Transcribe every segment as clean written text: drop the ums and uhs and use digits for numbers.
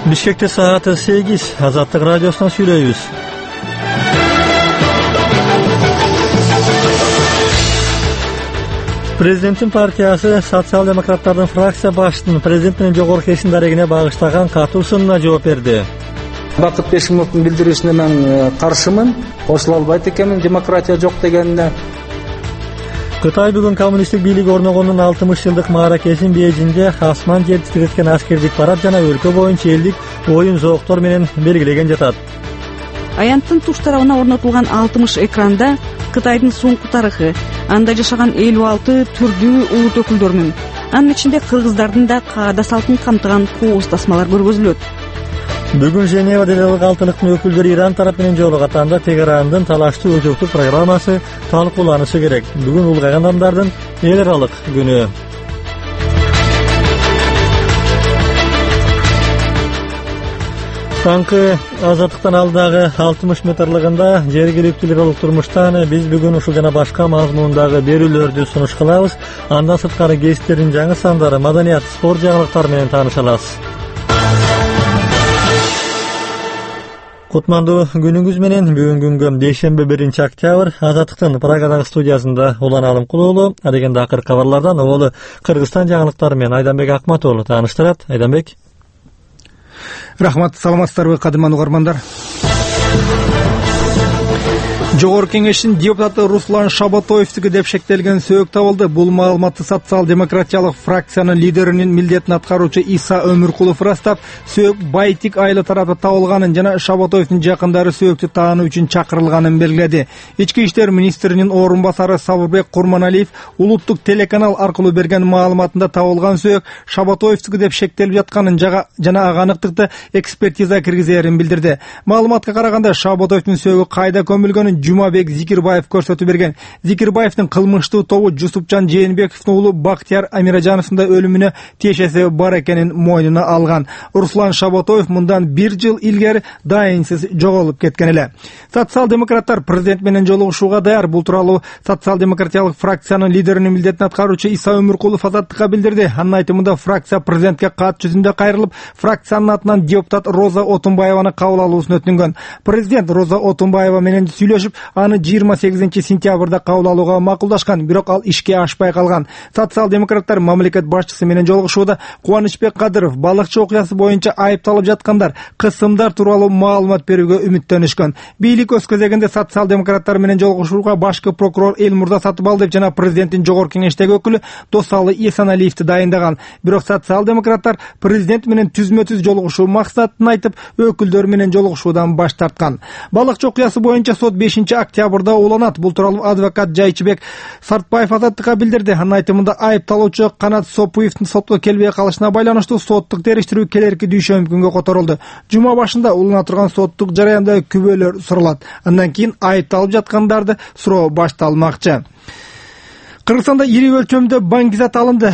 Бишкекте сааты 8, Азаттык радиосунан сүйлөйбүз. Президенттин партиясы социал-демократтардын фракция башчысынын президент менен жогорку кеңештин дарегине багыштаган катуу сунуна жооп берди. Бакыт Бешимовдун билдирүүсүнө мен каршымын. Кошула албайт экенмин демократия жок дегенине. Кытай бүгүн коммунисттик бийлик орногондун 60 жылдык мааракесин Бейжиңде асман жер титиреткен аскердик парад жана өлкө боюнча элдик оюн зооктор менен белгилеген жатат. Аянттын туш тарабына орнотулган 60 экранда Кытайдын соңку тарыхы, анда жашаган 56 түрдүү улут өкүлдөрүнүн, анын ичинде кыргыздардын да каада салтын камтыган кооз тасмалар көргөзүлөт. Бүгүн Женева делелик алтылыктын өкүлдөрү Иран тарап менен жолугатанда Тегерандын талаштуу өзөктүк программасы талкууланышы керек. Бүгүн улгайган адамдардын эл аралык күнү. Таңкы азаттыктан алдагы 60 метрлыгында жергиликтүүлөр болуп турмуштан биз бүгүн ушул жана башка мазмундагы берүүлөрдү сунуш кылабыз. Андан сырткары гезиттердин жаңы сандары, маданият, спорт жаңылыктары менен тааныша аласыз. Кутмандуу күнүңүз менен. Бүгүн күнгө дүйшөмбү 1 октябрь Азаттыктын Прагадагы студиясында Улан Алымкулуулу адегенде акыр кабарлардан оболу Кыргызстан жаңылыктары менен Айданбек Акматоğlu тааныштырат. Айданбек. Рахмат, саламатсыздарбы кадырман угармандар. Жогорку кеңештин депутаты Руслан Шабатоевдики деп шектелген сөйөк табылды. Бул маалыматты социал-демократиялык фракциянын лидеринин милдетин аткаруучу Иса Өмүркулов ырастап, сөйөк Байтик айылы тарапы табылганын жана Шабатоевдин жакындары сөйөктү таануу үчүн чакырылганын белгиледи. Ички иштер министринин орун басары Сабырбек Курманалиев улуттук телеканал аркылуу берген маалыматында табылган сөйөк Шабатоевдики деп шектелип жатканын жана ага аныктыкты экспертиза киргизерин билдирди. Маалыматка караганда Шабатоевдин сөйөгү кайда көмүлгөнүн Жумабек Зикирбаев көрсөтүп берген. Зикирбаевдин кылмыштуу тобу Жусупчан Жээнбековдун уулу Бактияр Амиражановдун да өлүмүнө тиешеси бар экенин мойнуна алган. Руслан Шабатоев мындан 1 жыл илгери дайынсыз жоголуп кеткен эле. Социал-демократтар президент менен жолугушууга даяр. Бул тууралуу социал-демократиялык фракциянын лидеринин милдетин аткаруучу Иса Өмүркулов Азаттыкка билдирди. Анын айтымында фракция президентке кат жүзүндө кайрылып, фракциянын атынан депутат Роза Отунбаеваны кабыл алуусун өтүнгөн. Президент Роза Отунбаева менен сүйлөшүп, аны 28 сентябрда кабыл алууга макулдашкан, бирок ал ишке ашпай калган. Социал-демократтар мамлекет башчысы менен жолугушууда Кубанычбек Кадыров балыкчы окуясы боюнча айыпталып жаткандар кысымдар тууралуу маалымат берүүгө үмүттөнүшкөн. Бийлик өз кезегинде социал-демократтар менен жолугушууга башкы прокурор Элмурза Сатыбалдиев жана президенттин жогорку кеңештеги өкүлү Досалы Эсеналиевди дайындаган. Бирок социал-демократтар президент менен түзмө-түз жолугушуу максатын айтып, өкүлдөр менен жолугушуудан баш тарткан. Балыкчы окуясы боюнча сот 5 октябрда уланат. Бул тууралуу адвокат Жайчыбек Сартбаев Азаттыкка билдирди. Анын айтымында айыпталуучу Канат Сопуевдин сотко келбей калышына байланыштуу соттук териштирүү келерки дүйшөмбү күнгө которулду. Жума башында улана турган соттук жараянда күбөлөр суралат. Андан кийин айыпталып жаткандарды суроо башталмакчы. Кыргызстанда ири өлчөмдө баңгизат алынды.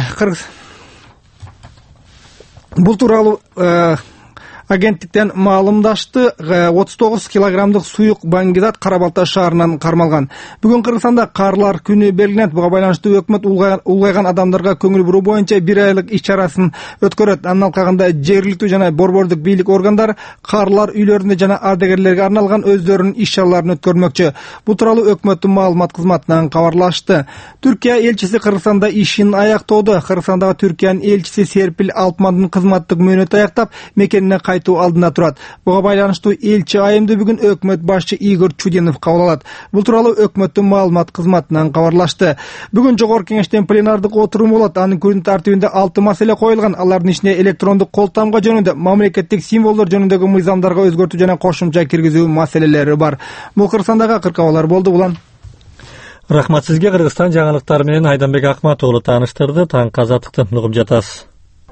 Бул тууралуу агенттиктен маалымдашты. 39 килограммдык суюк баңгизат Кара-Балта шаарынан кармалган. Бүгүн Кыргызстанда карлар күнү белгиленет. Буга байланыштуу өкмөт улгайган адамдарга көңүл буруу боюнча 1 айлык иш-чарасын өткөрөт. Анын алкагында жергиликтүү жана борбордук бийлик органдары карлар үйлөрүндө жана ардагерлерге арналган өздөрүнүн иш-чараларын өткөрмөкчү. Бул тууралуу өкмөттүн маалымат кызматынан кабарлашты. Түркия элчиси Кыргызстанда ишин аяктоодо. Кыргызстандагы Түркиянын элчиси Серпил Алтмандын кызматтык мөөнөтү аяктап, мекенине кайтуу алдында турат. Буга байланыштуу элчи айымды бүгүн өкмөт башчы Игорь Чудинов кабыл алат. Бул тууралуу өкмөттүн маалымат кызматынан кабарлашты. Бүгүн жогорку кеңештин пленардык отуруму болот. Анын күн тартибинде 6 маселе коюлган. Алардын ичинде электрондук кол тамга жөнүндө, мамлекеттик символдор жөнүндөгү мыйзамдарга өзгөртүү жана кошумча киргизүү маселелери бар. Бул Кыргызстандагы кыркабалар болду. Булан. Рахмат сизге. Кыргызстан жаңылыктары менен Айданбек Акматоğlu тааныштырды. Таңкы Азаттыкты угуп жатасыз.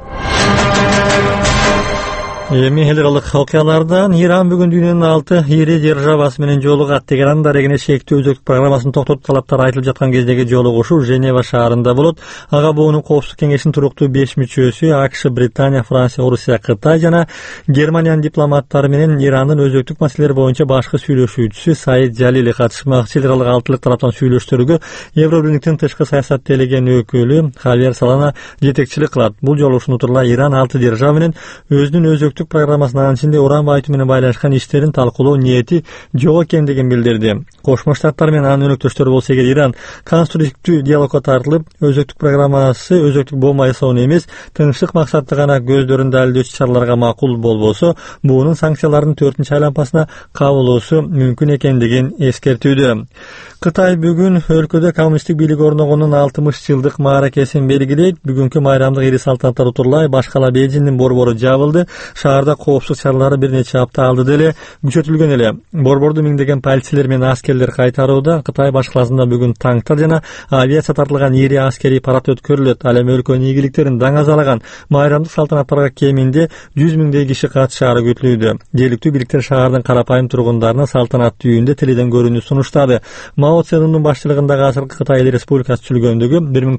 Эми эл аралык окуялардан Иран бүгүн дүйнөнүн 6 ири державасы менен жолугат. Тегеран дарегине шектүү өзөктүк программасын токтотуп талаптар айтылып жаткан кездеги жолугушуу Женева шаарында болот. Ага буунун коопсуздук кеңешинин туруктуу 5 мүчөсү АКШ, Британия, Франция, Орусия, Кытай жана Германиянын дипломаттары менен Ирандын өзөктүк маселелер боюнча башкы сүйлөшүүчүсү Саид Жалили катышмакчы. Эл аралык алтылык тараптан сүйлөштөргө Евробирликтин тышкы саясат делеген өкүлү Хавьер Салана жетекчилик кылат. Бул жолугушууну турла Иран 6 держава менен өзүнүн өзөктүк өзөктүк программасынын ичинде уран байытуу менен байланышкан иштерин талкуулоо ниети жок экендигин билдирди. Кошмо Штаттар менен анын өнөктөштөрү болсо эгер Иран конструктивдүү диалогко тартылып, өзөктүк программасы өзөктүк бомба жасоону эмес, тынчтык максатты гана көздөрүн далилдөөчү чараларга макул болбосо, буунун санкциялардын 4-нчы айланпасына кабылуусу мүмкүн экендигин эскертүүдө. Кытай бүгүн өлкөдө коммунисттик бийлик орногонунун 60 жылдык мааракесин белгилейт. Бүгүнкү майрамдык ири салтанаттар утурлай башкала Бейжиңдин борбору жабылды. Шаарда коопсуздук чаралары бир нече апта алды эле күчөтүлгөн эле. Борборду миңдеген полицейлер менен аскерлер кайтарууда. Кытай башкаласында бүгүн танктар жана авиация тартылган ири аскерий парад өткөрүлөт. Ал эми өлкөнүн ийгиликтерин даңазалаган майрамдык салтанаттарга кеминде 100 миңдей киши катышаары күтүлүүдө. Жергиликтүү бийликтер шаардын карапайым тургундарына салтанаттуу үйүндө теледен көрүүнү сунуштады. Мао Цзедундун баштыгындагы Азыркы Кытай Эл Республикасы түзүлгөндүгү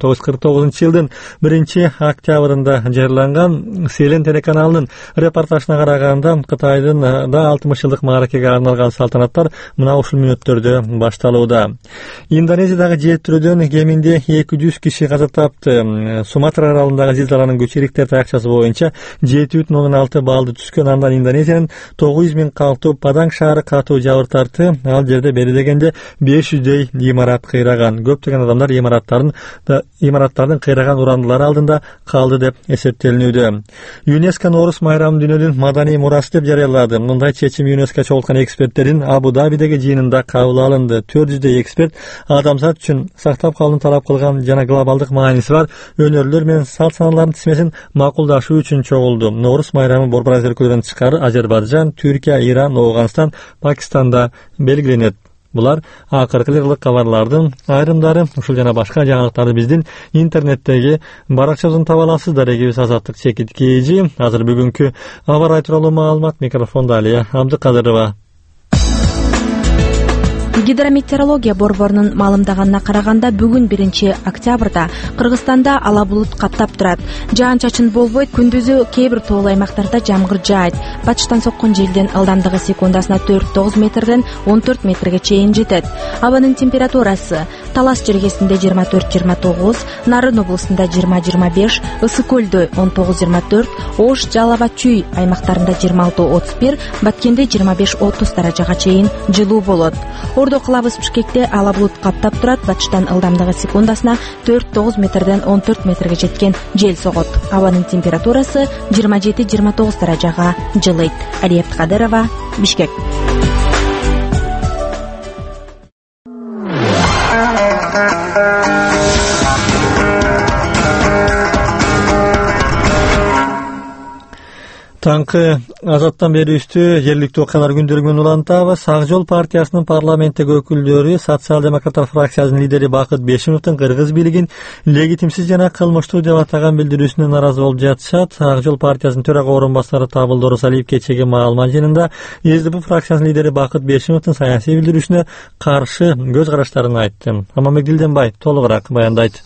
1949 жылдын 1-октябрында жарыяланган CNN телеканалынын репортажына караганда Кытайдын да 60 жылдык мааракеге арналган салтанаттар мына ушул мүнөттөрдө башталууда. Индонезиядагы жер тирөөдөн кеминде 200 киши каза тапты. Суматра аралындагы зилзаланын күчү Рихтер таякчасы боюнча 7,6 баллды түзгөн. Андан Индонезиянын 900 миң калктуу Паданг шаары катуу жабыр тартты. Ал жерде бери дегенде 500 имарат кыйраган. Көптөгөн адамдар имараттардын кыйраган урандылары алдында калды деп эсептелинүүдө. ЮНЕСКО Норус майрамын дүйнөнүн маданий мурасы деп жарыялады. Мындай чечим ЮНЕСКО чогулткан эксперттердин Абу Дабидеги жыйынында кабыл алынды. 400 эксперт адамзат үчүн сактап калууну талап кылган жана глобалдык мааниси бар өнөрлөр менен салт саналардын тизмесин макулдашуу үчүн чогулду. Норус майрамы борбор өлкөлөрдөн тышкары Азербайжан, Түркия, Иран, Ооганстан, Пакистанда белгиленет. Булар акыркы лык кабарлардын айрымдары. Ушул жана башка жаңылыктарды биздин интернеттеги баракчабыздан таба аласыздар. Эгебиз Азаттык Чекит Кээжи. Азыр бүгүнкү аба ырайы тууралуу маалымат. Микрофондо Алия Абдыкадырова. Гидрометеорология борборунун маалымдаганына караганда бүгүн 1-октябрда Кыргызстанда ала булут каптап турат. Жаан-чачын болбойт, күндүзү кээ бир тоолуу аймактарда жамгыр жаайт. Батыштан соккон желдин ылдамдыгы секундасына 4-9 метрден 14 метрге чейин жетет. Абанын температурасы Талас жергесинде 24-29, Нарын облусунда 20-25, Ысык көлдө 19-24, Ош, Жалал Абад, Чүй аймактарында 26-31, Баткенде 25-30 даражага чейин жылуу болот. Ордо кылабыз Бишкекте ала булут каптап турат. Батыштан ылдамдыгы секундасына 4-9 метрден 14 метрге жеткен жел согот. Абанын температурасы 27-29 даражага жылыйт. Алия Абдыкадырова, Бишкек. Таңкы азаттан берүүбүздү жергиликтүү окуялар күндөрү менен улантабыз. Ак жол партиясынын парламенттеги өкүлдөрү социал-демократтар фракциясынын лидери Бакыт Бешимовдун кыргыз бийлигин легитимсиз жана кылмыштуу деп атаган билдирүүсүнө нааразы болуп жатышат. Ак жол партиясынын төрага орун басары Табылды Орозалиев кечеги маалымат жыйынында СДП фракциясынын лидери Бакыт Бешимовдун саясий билдирүүсүнө каршы көз караштарын айтты. Аманбек Дилденбай толугураак баяндайт.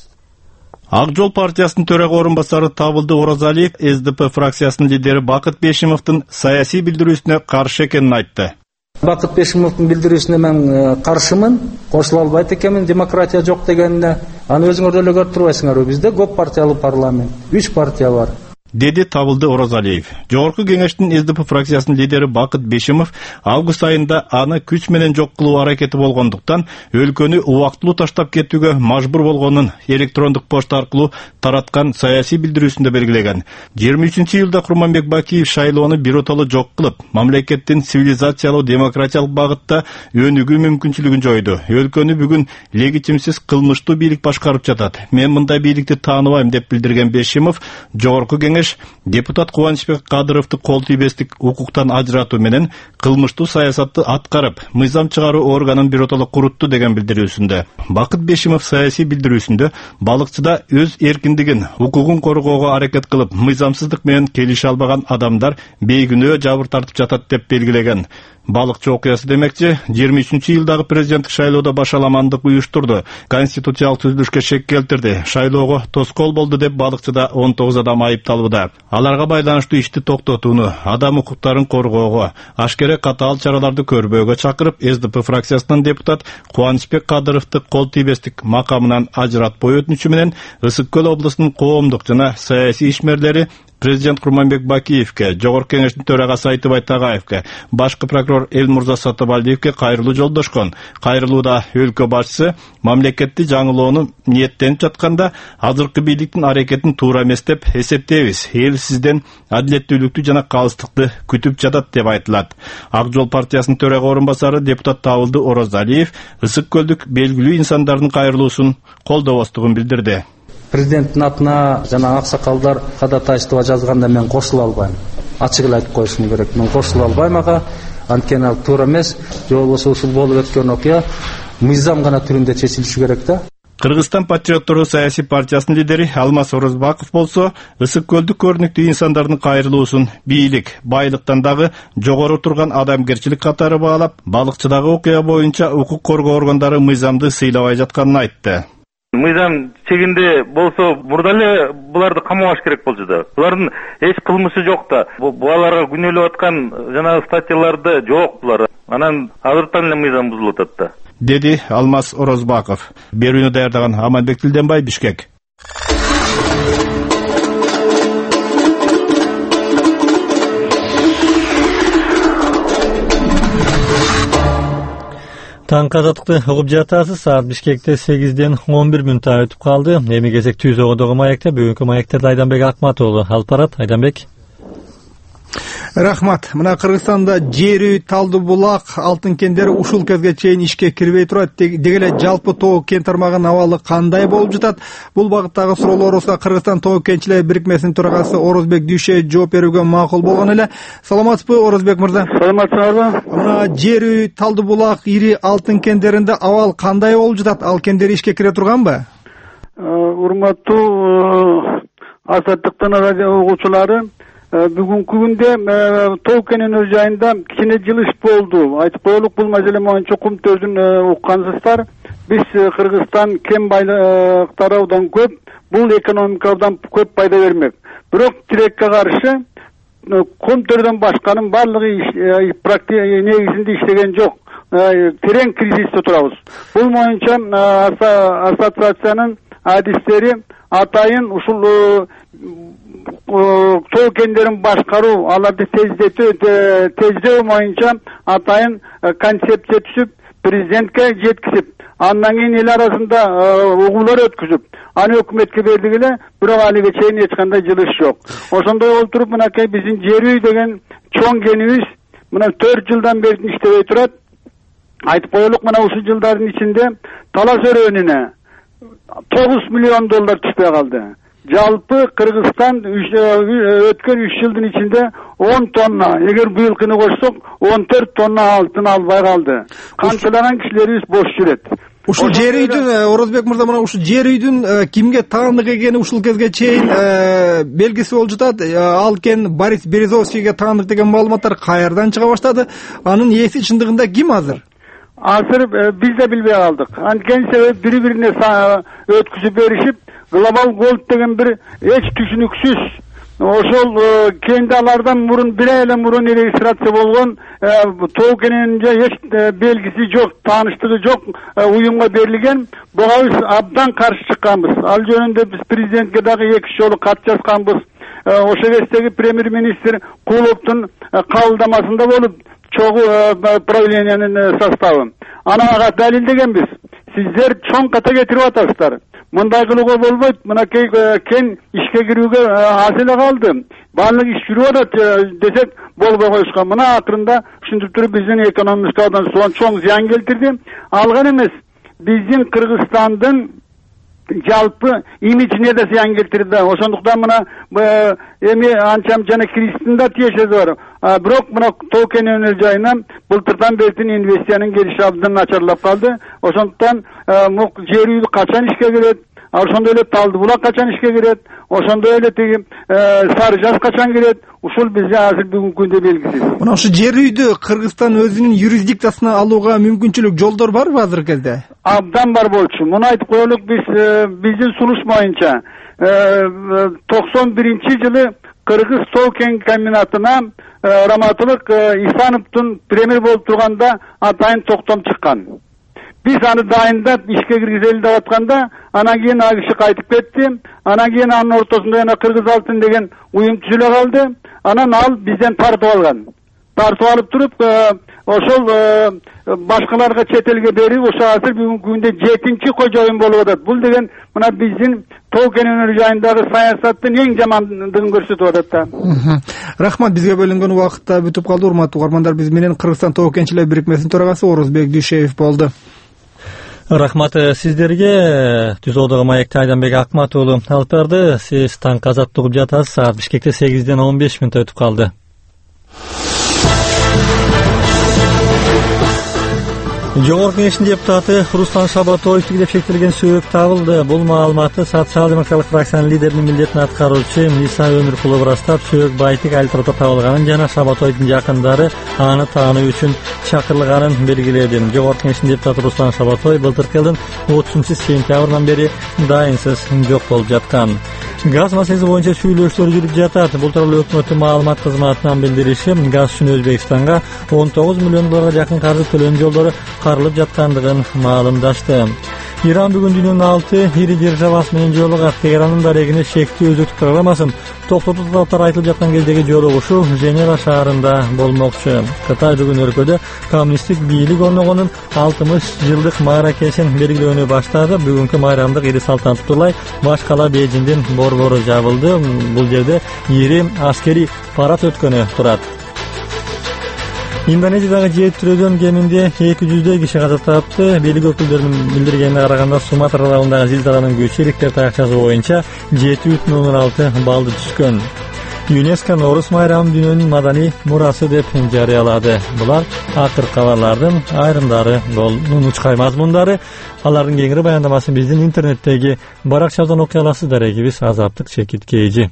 Ак жол партиясынын төрага орун басары Табылды Орозалиев СДП фракциясынын лидери Бакыт Бешимовдун саясий билдирүүсүнө каршы экенин айтты. Бакыт Бешимовдун билдирүүсүнө мен каршымын. Кошула албайт экенмин, демократия жок дегенине. Аны өзүңөр эле көрүп турбайсыңарбы? Бизде көп партиялуу парламент, 3 партия бар. Деди Табылды Орозалиев. Жогорку кеңештин СДП фракциясынын лидери Бакыт Бешимов август айында аны күч менен жок кылуу аракети болгондуктан өлкөнү убактылуу таштап кетүүгө мажбур болгонун электрондук почта аркылуу тараткан саясий билдирүүсүндө белгилеген. 23-июлда Курманбек Бакиев шайлоону биротоло жок кылып, мамлекеттин цивилизациялуу демократиялык багытта өнүгүү мүмкүнчүлүгүн жойду. Өлкөнү бүгүн легитимсиз кылмыштуу бийлик башкарып жатат. Мен мындай бийликти тааныбайм деп билдирген Бешимов жогорку депутат Кубанычбек Кадыровду кол тийбестик укуктан ажыратуу менен кылмыштуу саясатты аткарып, мыйзам чыгаруу органын биротоло курутту деген билдирүүсүндө. Бакыт Бешимов саясий билдирүүсүндө балыкчыда өз эркиндигин, укугун коргоого аракет кылып, мыйзамсыздык менен келише албаган адамдар бейгүнөө жабыр тартып жатат деп белгилеген. Балыкчы окуясы демекчи, 23-июлдагы президенттик шайлоодо башаламандык уюштурду, конституциялык түзүлүшкө шек келтирди, шайлоого тоскоол болду деп балыкчыда 19 адам айыпталууда. Аларга байланыштуу ишти токтотууну, адам укуктарын коргоого, ашкере катаал чараларды көрбөөгө чакырып, СДП фракциясынын депутат Кубанычбек Кадыровду кол тийбестик макамынан ажыратпоо өтүнүчү менен Ысык көл облусунун коомдук жана саясий ишмерлери президент Курманбек Бакиевке, Жогорку Кеңештин төрагасы Айтыбай Тагаевке, башкы прокурор Элмурза Сатыбалдиевке кайрылуу жолдошкон. Кайрылууда өлкө башчысы мамлекетти жаңылоону ниеттенип жатканда азыркы бийликтин аракетин туура эмес деп эсептейбиз. Эл сизден адилеттүүлүктү жана калыстыкты күтүп жатат деп айтылат. Ак жол партиясынын төрага орун басары депутат Табылды Орозалиев Ысык көлдүк белгилүү инсандардын кайрылуусун колдобостугун билдирди. Президенттин атына жана аксакалдар кадатайчтыгы жазганда мен кошула албайм. Ачык эле айтып коюшум керек. Мен кошула албайм ага. Анткени ал туура эмес. Же болбосо ушул болуп өткөн окуя мыйзам гана түрүндө чечилиши керек да. Кыргызстан патриоттору саясий партиясынын лидери Алмаз Орозбаков болсо, Ысык көлдүк көрүнүктүү инсандардын кайрылуусун бийлик, байлыктан дагы жогору турган адамгерчилик катары баалап, балыкчыдагы окуя боюнча укук коргоо органдары мыйзамды сыйлабай жатканын айтты. Мыйзам чегинде болсо, мурда эле буларды камабаш керек болчу да. Булардын эч кылмышы жок да. Буларга күнөөлөп аткан жана статьяларды жок булар. Анан азыртан эле мыйзам бузулуп атат да. Деди Алмаз Орозбаков. Берүүнү даярдаган Аманбек Тилденбай, Бишкек. Таң азаттыкты угуп жатасыз. Саат Бишкекте 8ден 11 мүнөт өтүп калды. Эми кезек Түз Оодогу маекте. Бүгүнкү маектерди Айданбек Акматову алып барат. Айданбек. Рахмат. Мына Кыргызстанда жер үй, талды булак, алтын кендери ушул кезге чейин ишке кирбей турат. Деги эле жалпы тоо кен тармагынын абалы кандай болуп жатат? Бул багыттагы суроолорубузга Кыргызстан тоо кенчилер бирикмесинин төрагасы Орозбек Дүйшө жооп берүүгө макул болгон эле. Саламатсызбы, Орозбек мырза? Саламатсызбы? Мына жер үй, талды булак, ири алтын кендеринде абал кандай болуп жатат? Ал кендер ишке кире турганбы? Урматтуу азаттыктын радио угуучулары, бүгүнкү күндө тоо кенинин өз жайында кичине жылыш болду. Айтып коелук, бул маселе боюнча кумтөздүн уккансыздар. Биз Кыргызстан кен байлыктары абдан көп, бул экономикадан көп пайда бермек. Бирок тилекке каршы кумтөрдөн башканын баардыгы практика негизинде иштеген жок. Терең кризисте турабыз. Бул боюнча ассоциациянын адистери атайын ушул тоо кендерин башкаруу, аларды тездөө боюнча атайын концепция түзүп, президентке жеткизип, андан кийин эл арасында угуулар өткүзүп, аны өкмөткө бердик эле, бирок алиге чейин эч кандай жылыш жок. Ошондой болуп туруп, мынакей биздин жер үй деген чоң кенибиз мына 4 жылдан бери иштебей турат. Айтып коелук, мына ушул жылдардын ичинде талаш өрөөнүнө $9 миллион түшпөй калды. Жалпы Кыргызстан өткөн 3 жылдын ичинде 10 тонна, эгер быйылкыны кошсок 14 тонна алтын албай калды. Канчалаган кишилерибиз бош жүрөт. Ушул жер үйдүн, Орозбек мырза, мына ушул жер үйдүн кимге таандык экени ушул кезге чейин белгиси болуп жатат. Ал кен Борис Березовскийге таандык деген маалыматтар каярдан чыга баштады. Анын ээси чындыгында ким азыр? Азыр биз да билбей калдык. Анткени себеби бири-бирине өткүзүп беришип, Global Gold деген бир эч түшүнүксүз, ошол кенде алардан мурун бир ай эле мурун регистрация болгон тоо кенинде эч белгиси жок, тааныштыгы жок уюмга берилген. Буга биз абдан каршы чыкканбыз. Ал жөнүндө биз президентке дагы 2 жолу кат жазганбыз. Ошол кездеги премьер-министр Куловдун кабылдамасында болуп, чогуу правлениянын составы. Ага далилдегенбиз. Сиздер чоң ката кетирип атасыздар. Мындай кылууга болбойт. Мынакей кен ишке кирүүгө аз эле калды. Баардык иш жүрүп атат десек болбой коюшкан. Мына акырында ушинтип туруп биздин экономикадан чоң зыян келтирди. Алган эмес, биздин Кыргызстандын жалпы имиджине да зыян келтирди. Ошондуктан мына эми анчам жана кризистин да тиешеси бар. Бирок мына тоо кенинин өз жайына былтырдан бери инвестициянын келиши абдан начарлап калды. Ошондуктан жер үй качан ишке кирет, ошондой эле талды булак качан ишке кирет, ошондой эле тиги сары жаз качан кирет, ушул бизде азыр бүгүнкү күндө белгисиз. Мына ушу жер үйдү Кыргызстан өзүнүн юрисдикциясына алууга мүмкүнчүлүк жолдор барбы азыркы кезде? Абдан бар болчу. Муну айтып коелук, биздин сунуш боюнча 91-жылы Кыргыз тоо кен комбинатына Раматылык Исановдун премьер болуп турганда атайын токтом чыккан. Biz аны дайындап ишке киргизели деп атканда, анан кийин ал киши кайтып кетти. Анан кийин анын ортосунда жана Кыргыз алтын деген уюм түзүлө калды. Анан ал бизден тартып алган. Тартып алып туруп, ошол башкаларга чет элге берип, ошо азыр бүгүнкү күндө 7-чи кожоюн болуп атат. Бул деген мына биздин тоо кен өнөрү жайындагы саясаттын эң жамандыгын көрсөтүп атат да. Рахмат, бизге бөлүнгөн убакыт да бүтүп калды. Урматтуу угармандар, биз менен Кыргызстан тоо кенчилер бирикмесинин төрагасы Орозбек Дүйшеев болду. Рахмат сиздерге. Түзүүдөгү маекти Айданбек Акмат уулу алып барды. Сиз таңкы азаттык угуп жатасыз. Саат Бишкекте 8ден 15 мүнөт өтүп калды. Жогорку Кеңештин депутаты Руслан Шабатоевдики деп шектелген сөөк табылды. Бул маалыматты социал-демократтык фракциянын лидеринин милдетин аткаруучу Иса Өмүркулов ырастап, сөөк Байтик Альтырда табылганын жана Шабатоевдин жакындары аны таануу үчүн чакырылганын белгиледи. Жогорку Кеңештин депутаты Руслан Шабатоев былтыркы жылдын 30-сентябрынан бери дайынсыз жок болуп жаткан. Газ маселеси боюнча сүйлөшүүлөр жүрүп жатат. Бул тууралуу өкмөттүн маалымат кызматынан билдириши, газ үчүн Өзбекстанга 19 миллион долларга жакын каржы төлөм жолдору каралып жаткандыгын маалымдашты. Иран бүгүн дүйнөнүн 6 ири державасы менен жолугат. Тегеранын дарегине шектүү өзөктүк программасын токтотуу талаптар айтылып жаткан кездеги жолугушуу Женева шаарында болмокчу. Кытай бүгүн өлкөдө коммунисттик бийлик орногонун 60 жылдык майракесин белгилөөнү баштады. Бүгүнкү майрамдык ири салтанаттуулай баш кала Бейжиңдин борбору жабылды. Бул жерде ири аскерий парад өткөнү турат. Индонезиядагы жет түрөдөн кеминде 200 киши каза тапты. Бийлик өкүлдөрүнүн билдиргенине караганда Суматра аралындагы зилзаланын күчү Рихтер таякчасы боюнча 7,6 баллды түшкөн. ЮНЕСКО Норус майрамын дүйнөнүн маданий мурасы деп жарыялады. Булар акыркы кабарлардын айрымдары болуп учкай мазмундары. Алардын кеңири баяндамасын биздин интернеттеги баракчабыздан окуй аласыздар. Экибиз Азаттык Чекиткейжи.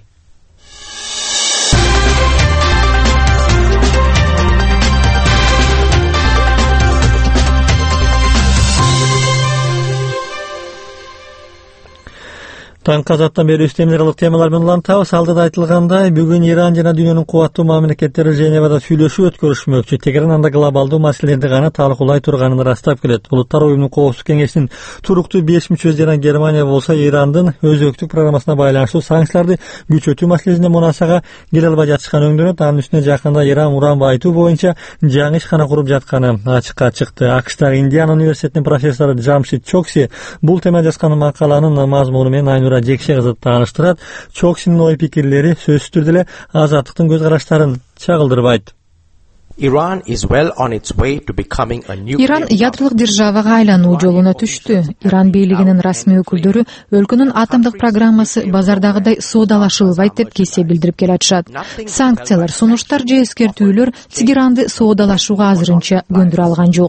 Таңкы азаттан бери үстемелералык темалар менен улантабыз. Алдыда айтылгандай, бүгүн Иран жана дүйнөнүн кубаттуу мамлекеттери Женевада сүйлөшүү өткөрүшмөкчү. Тегеран анда глобалдуу маселелерди гана талкуулай турганын ырастап келет. Улуттар уюмунун Коопсуздук кеңешинин туруктуу 5 мүчөсү жана Германия болсо Ирандын өзөктүк программасына байланыштуу санкцияларды күчөтүү маселесинде мунасага келе албай жатышканы өңдөнөт. Анын үстүнө жакында Иран уран байытуу боюнча жаңы ишкана куруп жатканы ачыкка чыкты. АКШтагы Индиана университетинин профессору Джамшид Чокси бул тема жазган макаланын мазмуну менен жекше кызып тааныштырат. Чоксинин ой пикирлери сөзсүз түрдө эле азаттыктын көз караштарын чагылдырбайт. Иран ядролук державага айлануу жолуна түштү. Иран бийлигинин расмий өкүлдөрү өлкөнүн атомдук программасы базардагыдай соодалашылбайт деп кесе билдирип келатышат. Санкциялар, сунуштар же эскертүүлөр Тегеранды соодалашууга азырынча көндүрө алган жок.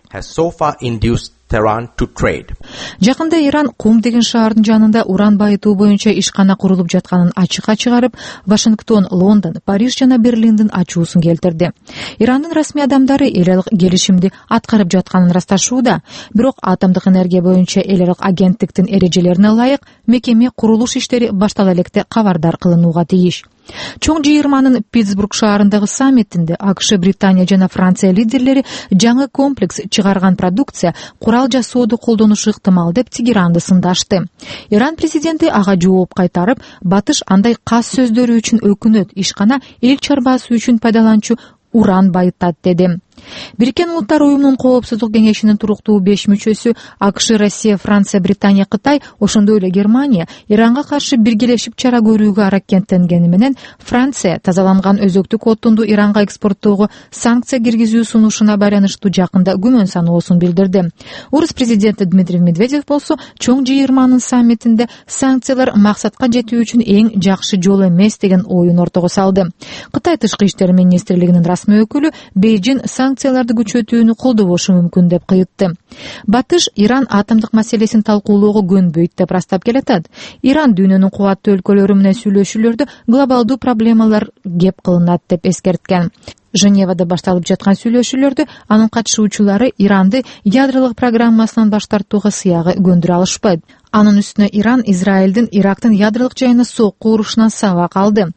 Жакында Иран Кум деген шаардын жанында уран байытуу боюнча ишкана курулуп жатканын ачыкка чыгарып, Вашингтон, Лондон, Париж жана Берлиндин ачуусун келтирди. Ирандын расмий адамдары эл аралык келишимди аткарып жатканын ырасташууда, бирок атомдук энергия боюнча эл аралык агенттиктин эрежелерине ылайык мекеме курулуш иштери баштала электе кабардар кылынууга тийиш. Чоң G20-нын Питтсбург шаарындагы саммитинде АКШ, Британия жана Франция лидерлери жаңы комплекс чыгарган продукция курал жасоодо колдонушу ыктымал деп Тегеранды сындашты. Иран президенти ага жооп кайтарып, батыш андай кас сөздөрү үчүн өкүнөт, ишкана эл чарбасы үчүн пайдаланчу уран байытат деди. Бириккен Улуттар уюмунун Коопсуздук кеңешинин туруктуу 5 мүчөсү АКШ, Россия, Франция, Британия, Кытай, ошондой эле Германия Иранга каршы биргелешип чара көрүүгө аракеттенгени менен Франция тазаланган өзөктүк оттунду Иранга экспорттоого санкция киргизүү сунушуна байланыштуу жакында күмөн саноосун билдирди. Орус президенти Дмитрий Медведев болсо чоң G20-нын саммитинде санкциялар максатка жетүү үчүн эң жакшы жол эмес деген оюн ортого салды. Кытай тышкы иштер министрлигинин расмий өкүлү Бейжиң санкцияларды күчөтүүнү колдобошу мүмкүн деп кыйтты. Батыш Иран атомдук маселесин талкуулоого көнбөйт деп ырастап келатат. Иран дүйнөнүн кубаттуу өлкөлөрү менен сүйлөшүүлөрдө глобалдуу проблемалар кеп кылынат деп эскерткен. Женевада башталып жаткан сүйлөшүүлөрдө анын катышуучулары Иранды ядролук программасынан баш тартууга сыягы көндүрө алышпайт. Анын үстүнө Иран Израилдин Ирактын ядролук жайына сокку урушунан сабак алды.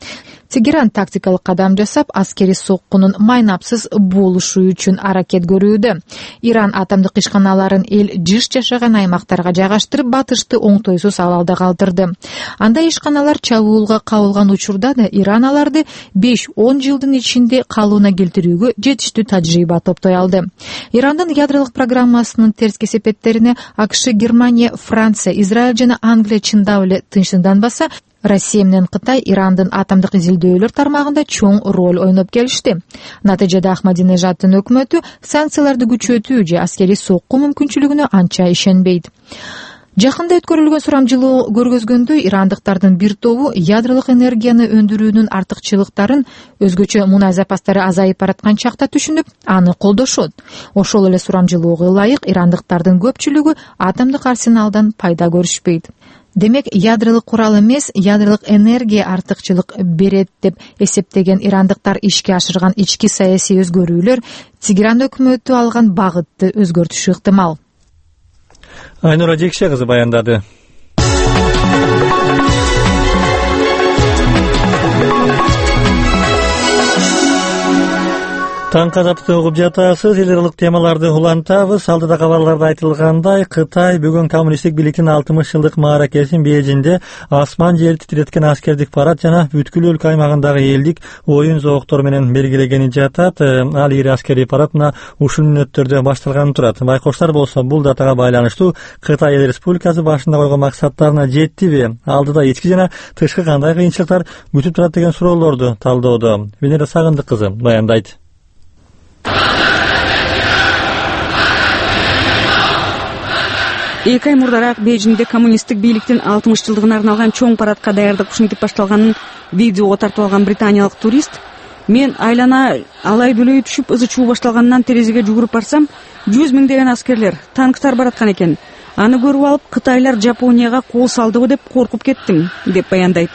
Тегеран тактикалык кадам жасап, аскерий соккунун майнапсыз болушу үчүн аракет көрүүдө. Иран атомдук ишканаларын эл жыш жашаган аймактарга жайгаштырып, батышты оңтойсуз абалда калтырды. Андай ишканалар чабуулга кабылган учурда да Иран аларды 5-10 жылдын ичинде калууна келтирүүгө жетиштүү тажрыйба топтой алды. Ирандын ядролук программасынын терс кесепеттерине АКШ, Германия, Франция, Израиль жана Англия чындап эле тынчсызданбаса, Россия менен Кытай Ирандын атомдук изилдөөлөр тармагында чоң роль ойноп келишти. Натыйжада Ахмадинежаддын өкмөтү санкцияларды күчөтүү же аскерий сокку мүмкүнчүлүгүнө анча ишенбейт. Жакында өткөрүлгөн сурамжылоо көргөзгөндө ирандыктардын бир тобу ядролук энергияны өндүрүүнүн артыкчылыктарын өзгөчө мунай запастары азайып бараткан чакта түшүнүп, аны колдошот. Ошол эле сурамжылоого ылайык ирандыктардын көпчүлүгү атомдук арсеналдан пайда көрүшпөйт. Демек, ядролук курал эмес, ядролук энергия артыкчылык берет деп эсептеген ирандыктар ишке ашырган ички саясий өзгөрүүлөр Тегеран өкмөтү алган багытты өзгөртүшү ыктымал. Айнура Жекше кызы баяндады. Таң казапты угуп жатасыз, эл аралык темаларды улантабыз. Алдыда кабарларда айтылгандай, Кытай бүгүн коммунисттик бийликтин 60 жылдык мааракесин Бейжиңде асман жерди титиреткен аскердик парад жана бүткүл өлкө аймагындагы элдик оюн зооктору менен белгилегени жатат. Ал ири аскерий парад мына ушул мүнөттөрдө башталганы турат. Байкоштар болсо бул датага байланыштуу Кытай Эл Республикасы башында койгон максаттарына жеттиби? Алдыда ички жана тышкы кандай кыйынчылыктар күтүп турат деген суроолорду талдоодо Венера Сагындык кызы баяндайт. Эки ай мурдараак Бейжиңде коммунисттик бийликтин 60 жылдыгына арналган чоң парадка даярдык ушинтип башталганын видеого тартып алган британиялык турист: "Мен айлана алай дүлөй түшүп, ызы чуу башталганынан терезеге жүгүрүп барсам, 100 миңдеген аскерлер, танктар бараткан экен. Аны көрүп алып, Кытайлар Жапонияга кол салдыбы деп коркуп кеттим", деп баяндайт.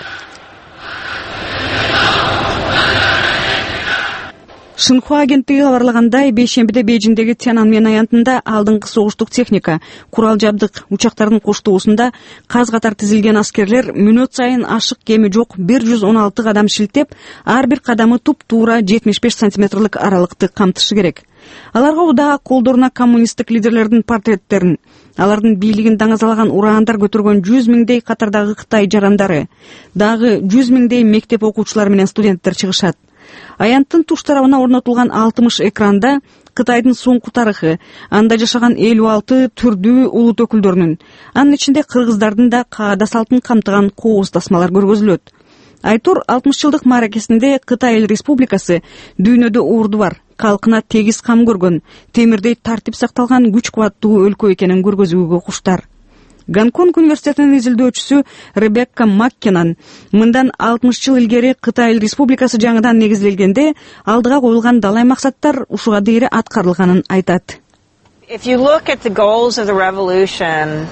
Шинхуа агенттиги кабарлагандай, бейшембиде Бейжиңдеги Тяньанмен аянтында алдыңкы согуштук техника, курал жабдык, учактардын коштоосунда каз катар тизилген аскерлер мүнөт сайын ашык кеми жок 116 кадам шилтеп, ар бир кадамы туп-туура 75 сантиметрлик аралыкты камтышы керек. Аларга удаа колдоруна коммунисттик лидерлердин портреттерин, алардын бийлигин даңазалаган ураандар көтөргөн 100 миңдей катардагы Кытай жарандары, дагы 100 миңдей мектеп окуучулары менен студенттер чыгышат. Аянттын туш тарабына орнотулган 60 экранда Кытайдын соңку тарыхы, анда жашаган 56 түрдүү улут өкүлдөрүнүн, анын ичинде кыргыздардын да каада салтын камтыган кооз тасмалар көргөзүлөт. Айтур 60 жылдык мааракесинде Кытай Эл Республикасы дүйнөдө орду бар, калкына тегиз кам көргөн, темирдей тартип сакталган күч кубаттуу өлкө экенин көргөзүүгө куштар. Гонконг университетинин изилдөөчүсү Ребекка Маккенан мындан 60 жыл илгери Кытай Эл Республикасы жаңыдан негизделгенде алдыга коюлган далай максаттар ушуга дейре аткарылганын айтат. If you look at the goals of the revolution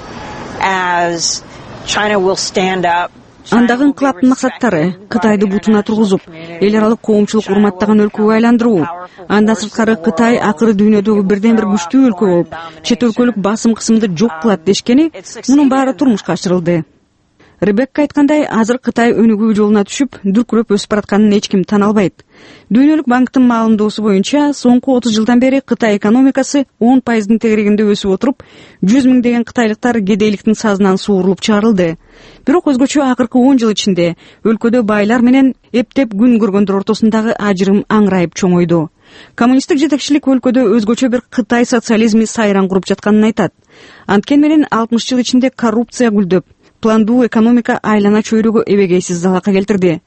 as China will stand up, Андагы инкылаптын максаттары Кытайды бутуна тургузуп, эл аралык коомчулук урматтаган өлкөгө айландыруу. Андан сырткары Кытай акыры дүйнөдөгү бирден бир күчтүү өлкө болуп, чет өлкөлүк басым кысымды жок кылат дешкени, мунун баары турмушка ашырылды. Ребекка айткандай, азыр Кытай өнүгүү жолуна түшүп, дүркүрөп өсүп баратканын эч ким тана албайт. Дүйнөлүк банктын маалымдоосу боюнча, соңку 30 жылдан бери Кытай экономикасы 10% тегерегинде өсүп отуруп, 100 миңдеген кытайлыктар кедейликтин сазынан суурулуп чыгарылды. Бирок өзгөчө акыркы 10 жыл ичинде өлкөдө байлар менен эптеп күн көргөндөр ортосундагы ажырым аңырайып чоңойду. Коммунисттик жетекчилик өлкөдө өзгөчө бир Кытай социализми сайран куруп жатканын айтат. Анткени менен 60 жыл ичинде коррупция гүлдөп, пландуу экономика айлана чөйрөгө эбегейсиз залака келтирди.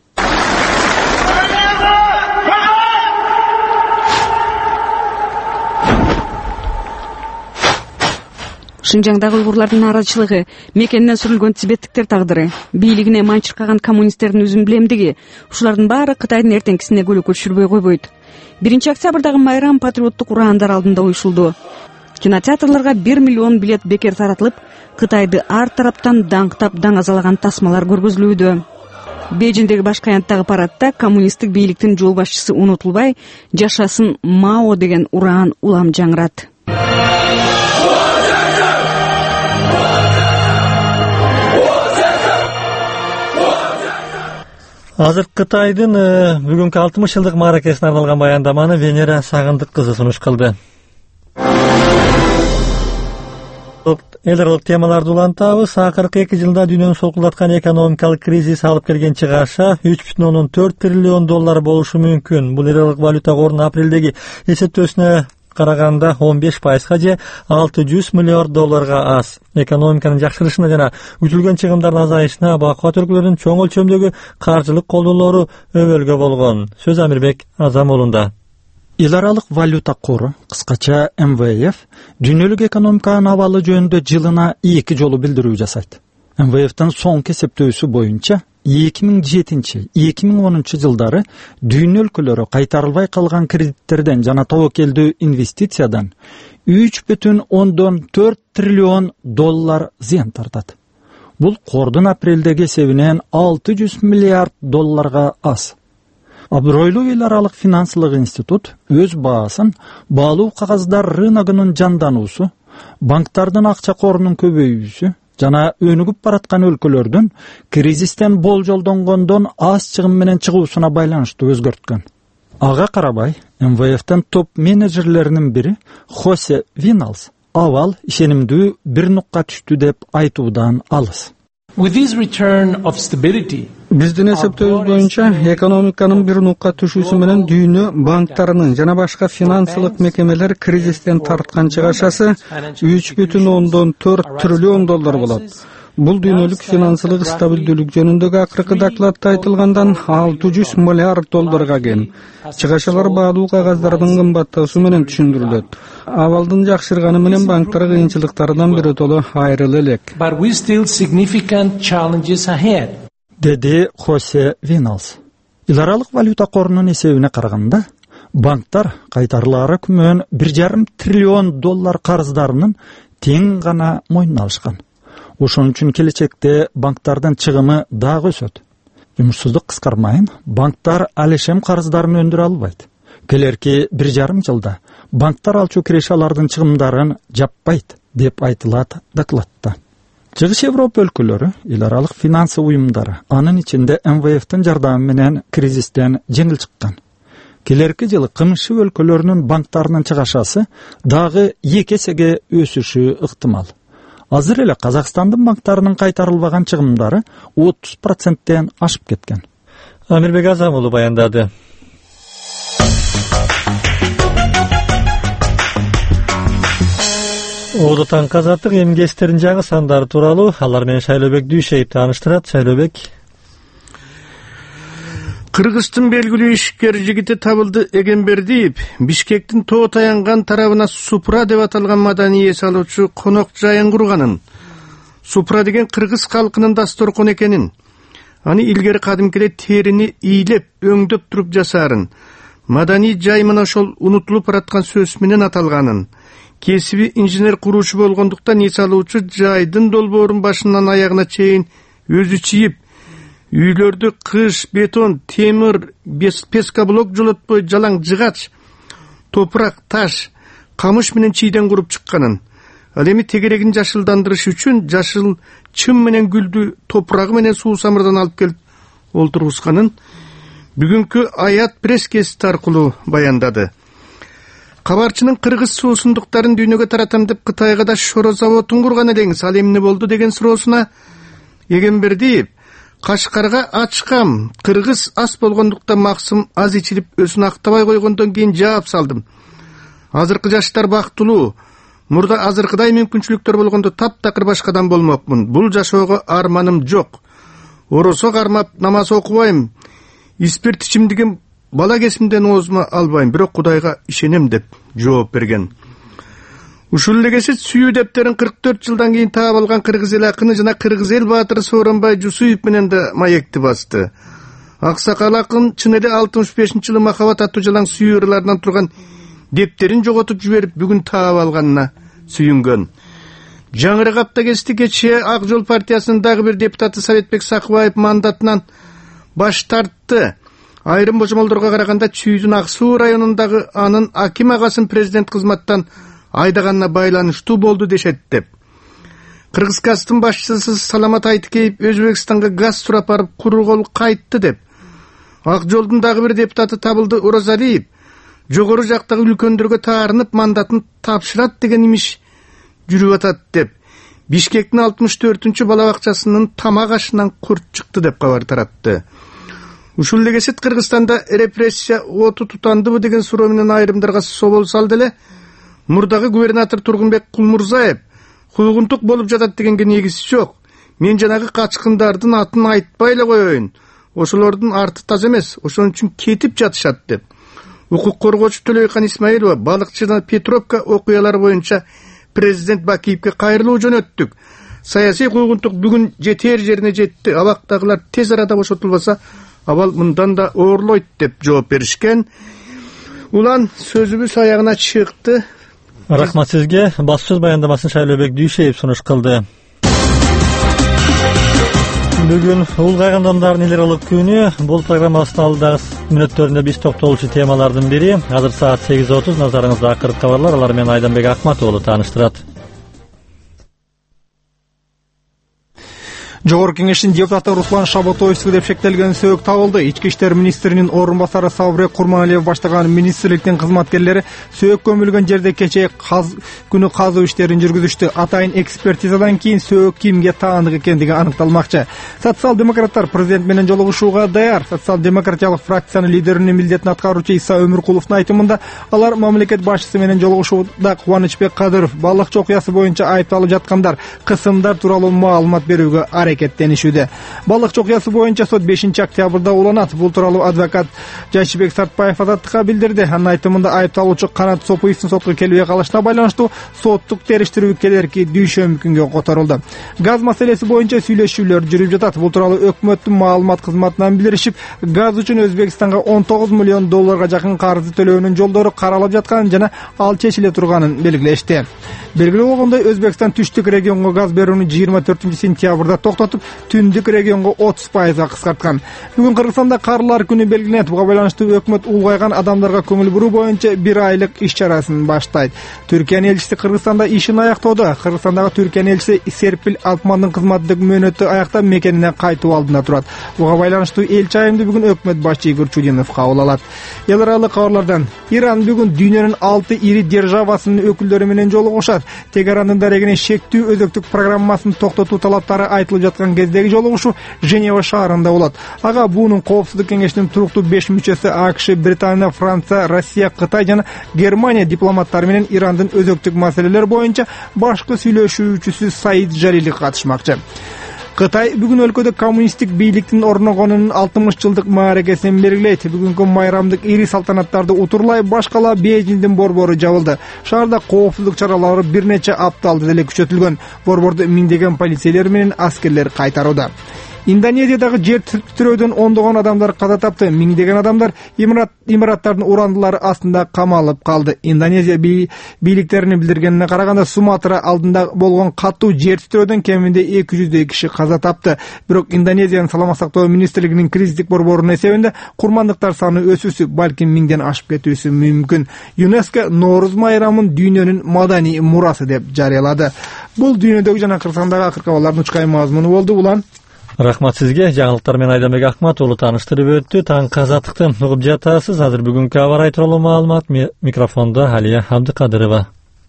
Шинжаңдагы уйгурлардын нааразычылыгы, мекенинен сүрүлгөн тибеттиктер тагдыры, бийлигине манчыркаган коммунисттердин үзүмблемдиги, ушулардын баары Кытайдын эртеңкисине көлөкө түшүрбөй койбойт. 1 октябрдагы майрам патриоттук ураандар алдында уюшулду. Кинотеатрларга 1 миллион билет бекер таратылып, Кытайды ар тараптан даңктап даңазалаган тасмалар көргөзүлүүдө. Бейжиңдеги башкы аянттагы парадта коммунисттик бийликтин жол башчысы унутулбай, жашасын Мао деген ураан улам жаңырат. Азыр Кытайдын бүгүнкү 60 жылдык мааракесине арналган баяндаманы Венера Сагындык кызы сунуш кылды. Эл аралык темаларды улантабыз. Акыркы 2 жылда дүйнөнү солкулдаткан экономикалык кризис алып келген чыгаша 3,4 триллион доллар болушу мүмкүн. Бул эл аралык валюта корунун апрелдеги эсептөөсүнө караганда 15%га же 600 миллиард долларга аз. Экономиканын жакшырышына жана күтүлгөн чыгымдардын азайышына бакыт өлкөлөрүнүн чоң өлчөмдөгү каржылык колдоолору өбөлгө болгон. Сөз Амирбек Азамулунда. Эл аралык валюта кору, кыскача МВФ, дүйнөлүк экономиканын абалы жөнүндө жылына 2 жолу билдирүү жасайт. МВФтин соңку эсептөөсү боюнча 2007-2010 жылдары дүйнө өлкөлөрү кайтарылбай калган кредиттерден жана тобокелдүү инвестициядан 3,4 триллион доллар зыян тартат. Бул кордун апрелдеги эсебинен 600 миллиард долларга аз. Абройлуу эл аралык финансылык институт өз баасын баалуу кагаздар рыногунун жандануусу, банктардын акча корунун көбөйүүсү жана өнүгүп бараткан өлкөлөрдүн кризистен болжолдонгондон аз чыгым менен чыгуусуна байланыштуу өзгөрткөн. Ага карабай, МВФтин топ менеджерлеринин бири Хосе Виналс абал ишенимдүү бир нукка түштү деп айтуудан алыс. Биздин эсептөөбүз боюнча экономиканын бир нукка түшүүсү менен дүйнө банктарынын жана башка финансылык мекемелер кризистен тарткан чыгашасы 3,4 триллион доллар болот. Бул дүйнөлүк финансылык стабилдүүлүк жөнүндөгү акыркы докладта айтылгандан 600 миллиард долларга кем. Чыгашалар баалуу кагаздардын кымбаттоосу менен түшүндүрүлөт. Абалдын жакшырганы менен банктар кыйынчылыктардан биротоло айрыла элек. Деди Хосе Виналс. Эл аралык валюта корунун эсебине караганда, банктар кайтарылаары күмөн 1,5 триллион доллар карыздарынын тең гана мойнуна алышкан. Ошон үчүн келечекте банктардын чыгымы дагы өсөт. Жумушсуздук кыскармайын, банктар алешем карыздарын өндүрө албайт. Келерки 1,5 жылда банктар алчу кирешалардын чыгымдарын жаппайт деп айтылат докладта. Чыгыш Европа өлкөлөрү, эл аралык финансы уюмдары, анын ичинде МВФтин жардамы менен кризистен жеңил чыккан. Келерки жылы кымшы өлкөлөрүнүн банктарынын чыгашасы дагы 2 эсеге өсүшү ыктымал. Азыр эле Казакстандын банктарынын кайтарылбаган чыгымдары 30%тен ашып кеткен. Амирбек Азамулу баяндады. Оодотан казаттык эмгестердин жаңы сандары тууралуу алар менен Шайлообек Дүйшеев тааныштырат. Шайлообек. Кыргыздын белгилүү ишкер жигити табылды. Эгембердиев Бишкектин тоо таянган тарабына Супра деп аталган маданий эс алуучу конок жайын курганын, Супра деген кыргыз калкынын дасторкон экенин, аны илгери кадимкиде терини ийлеп, өңдөп туруп жасаарын, маданий жай мына ошол унутулуп бараткан сөз менен аталганын, кесиби инженер куруучу болгондуктан эс алуучу жайдын долбоорун башынан аягына чейин өзү чийип, үйлөрдү кыш, бетон, темир, пескоблок жолотпой жалаң жыгач, топурак, таш, камыш менен чийден куруп чыкканын. Ал эми тегерегин жашылдандырыш үчүн жашыл чым менен гүлдү топурагы менен суу самырдан алып келип олтургузганын бүгүнкү Аят пресс гезити аркылуу баяндады. Кабарчынын кыргыз суусундуктарын дүйнөгө таратам деп Кытайга да шоро заводун курган элеңиз, ал эмне болду деген суроосуна Эгембердиев Кашкарга ачкам, кыргыз ас болгондуктан максым аз ичилип өзүн актабай койгондон кийин жаап салдым. Азыркы жаштар бактылуу, мурда азыркыдай мүмкүнчүлүктөр болгондо таптакыр башкадан болмокмун. Бул жашоого арманым жок. Оросо кармап намаз окубайм. Испирт ичимдигин бала кезимден оозума албайм, бирок Кудайга ишенем деп жооп берген. Ушул элегеси сүйүү дептерин 44 жылдан кийин таап алган кыргыз эл акыны жана кыргыз эл баатыры Сооронбай Жусуев менен да маекти басты. Аксакал акын чын эле 65-жылы махабат аттуу жалаң сүйүү ырларынан турган дептерин жоготуп жиберип бүгүн таап алганына сүйүнгөн. Жаңырык апта кечти кечээ Ак Жол партиясынын дагы бир депутаты Советбек Сакыбаев мандатынан баш тартты. Айрым божомолдорго караганда Чүйдүн Ак Суу районундагы анын аким агасын президент кызматтан айдаганына байланыштуу болду дешет деп. Кыргызстандын башчысы Саламат Айтыкеев Өзбекстанга газ сурап барып куру кол кайтты деп. Ак жолдун дагы бир депутаты табылды, Оразалиев. Жогору жактагы үлкөндөргө таарынып мандатын тапшырат деген имиш жүрүп атат деп. Бишкектин 64-чү бала бакчасынын тамак ашынан курт чыкты деп кабар таратты. Ушул эле кесет Кыргызстанда репрессия оту тутандыбы деген суроо менен айрымдарга собол салды эле. Мурдагы губернатор Тургунбек Кулмурзаев куугунтук болуп жатат дегенге негиз жок. Мен жанагы качкындардын атын айтпай эле коеюн. Ошолордун арты таза эмес, ошон үчүн кетип жатышат деп. Укук коргоочу Төлөйкан Исмаилова балыкчы Петровка окуялары боюнча президент Бакиевке кайрылуу жөнөттүк. Саясий куугунтук бүгүн жетер жерине жетти. Абактагылар тез арада бошотулбаса, абал мындан да оорлойт деп жооп беришкен. Улан сөзүбүз аягына чыкты. Рахмат сизге. Бас сөз баяндамасын Шайлообек Дүйшеев сунуш кылды. Бүгүн улгайган адамдардын эл аралык күнү. Бул программабыздын алдагы мүнөттөрүндө биз токтолчу темалардын бири. Азыр саат 8:30. Назарыңызда акыркы кабарлар. Алар менен Айданбек Акмат уулу тааныштырат. Жогорку кеңештин депутаты Руслан Шабатоевский деп шектелген сөөк табылды. Ички иштер министринин орун басары Сабырбек Курманалиев баштаган министрликтин кызматкерлери сөөк көмүлгөн жерде кечээ күнү казуу иштерин жүргүзүштү. Атайын экспертизадан кийин сөөк кимге таандык экендиги аныкталмакчы. Социал-демократтар президент менен жолугушууга даяр. Социал-демократиялык фракциянын лидеринин милдетин аткаруучу Иса Өмүркуловдун айтымында, алар мамлекет башчысы менен жолугушууда Кубанычбек Кадыров балыкчы окуясы боюнча айыпталып жаткандар кысымдар тууралуу маалымат берүүгө аракеттенишүүдө. Балыкчы окуясы боюнча сот 5-октябрда уланат. Бул тууралуу адвокат Жайшыбек Сартбаев Азаттыкка билдирди. Анын айтымында айыпталуучу Канат Сопуевдин сотко келбей калышына байланыштуу соттук териштирүү келерки дүйшөмбү күнгө которулду. Газ маселеси боюнча сүйлөшүүлөр жүрүп жатат. Бул тууралуу өкмөттүн маалымат кызматынан билдиришип, газ үчүн Өзбекстанга $19 миллион жакын карызды төлөөнүн жолдору каралып жатканын жана ал чечиле турганын белгилешти. Белгилүү болгондой, Өзбекстан түштүк регионго газ берүүнү 24-сентябрда токтотуп, түндүк регионго 30% кыскарткан. Бүгүн Кыргызстанда карлар күнү белгиленет. Буга байланыштуу өкмөт улгайган адамдарга көңүл буруу боюнча 1 айлык иш чарасын баштайт. Түркиянын элчиси Кыргызстанда ишин аяктоодо. Кыргызстандагы Түркиянын элчиси Серпил Алтмандын кызматтык мөөнөтү аякта мекенине кайтуу алдында турат. Буга байланыштуу элчи айымды бүгүн өкмөт башчы Игорь Чудинов кабыл алат. Эл аралык кабарлардан Иран бүгүн дүйнөнүн 6 ири державасынын өкүлдөрү менен жолугушат. Тегерандын дарегине шектүү өзөктүк программасын токтотуу талаптары айтылып жаткан кездеги жолугушуу Женева шаарында болот. Ага буунун коопсуздук кеңешинин туруктуу 5 мүчөсү АКШ, Британия, Франция, Россия, Кытай жана Германия дипломаттары менен Ирандын өзөктүк маселелер боюнча башкы сүйлөшүүчүсү Саид Жарили катышмакчы. Кытай бүгүн өлкөдө коммунисттик бийликтин орногонунун 60 жылдык мааракесин белгилейт. Бүгүнкү майрамдык ири салтанаттарды утурлай башкала Бейжиңдин борбору жабылды. Шаарда коопсуздук чаралары бир нече апталда деле күчөтүлгөн. Борборду миңдеген полицейлер менен аскерлер кайтарууда. Индонезиядагы жер тирөөнөн ондогон адамдар каза тапты. Миңдеген адамдар имараттардын урандылары астында камалып калды. Индонезия бийликтеринин билдиргенине караганда, Суматра алдында болгон катуу жер тирөөнөн кеминде 200 киши каза тапты. Бирок Индонезиянын саламат сактоо министрлигинин кризистик борборунун эсебинде курмандыктар саны өсүүсү, балким 1000ден ашып кетүүсү мүмкүн. ЮНЕСКО Нооруз майрамын дүйнөнүн маданий мурасы деп жарыялады. Бул дүйнөдөгү жана Кыргызстандагы акыркы абалдардын учкай мазмуну болду. Улан Рахмат сизге. Жаңылыктар менен Айданбек Акмат уулу тааныштырып өттү. Таңкы азаттыкты угуп жатасыз. Азыр бүгүнкү аба ырайы тууралуу маалымат микрофондо Алия Абдыкадырова.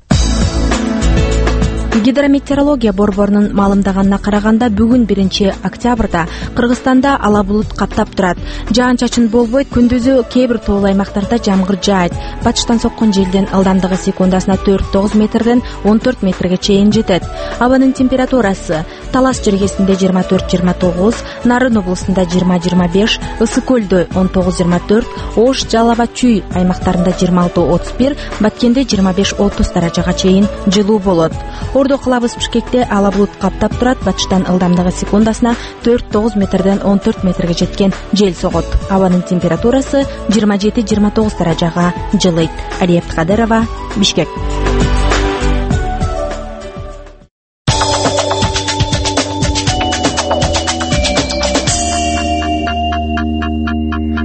Гидрометеорология борборунун маалымдаганына караганда, бүгүн 1-октябрда Кыргызстанда ала булут каптап турат. Жаан-чачын болбойт, күндүзү кээ бир тоолуу аймактарда жамгыр жаайт. Батыштан соккон желдин ылдамдыгы секундасына 4-9 метрден 14 метрге чейин жетет. Абанын температурасы: Талас жергесинде 24-29, Нарын облусунда 20-25, Ысык көлдө 19-24, Ош, Жалала, Чүй аймактарында 26-31, Баткенде 25-30 даражага чейин жылуу болот. Ордо кылабыз Бишкекте ала булут каптап турат. Батыштан ылдамдыгы секундасына 4-9 метрден 14 метрге жеткен жел согот. Абанын температурасы 27-29 даражага жылыйт. Алия Абдыкадырова, Бишкек.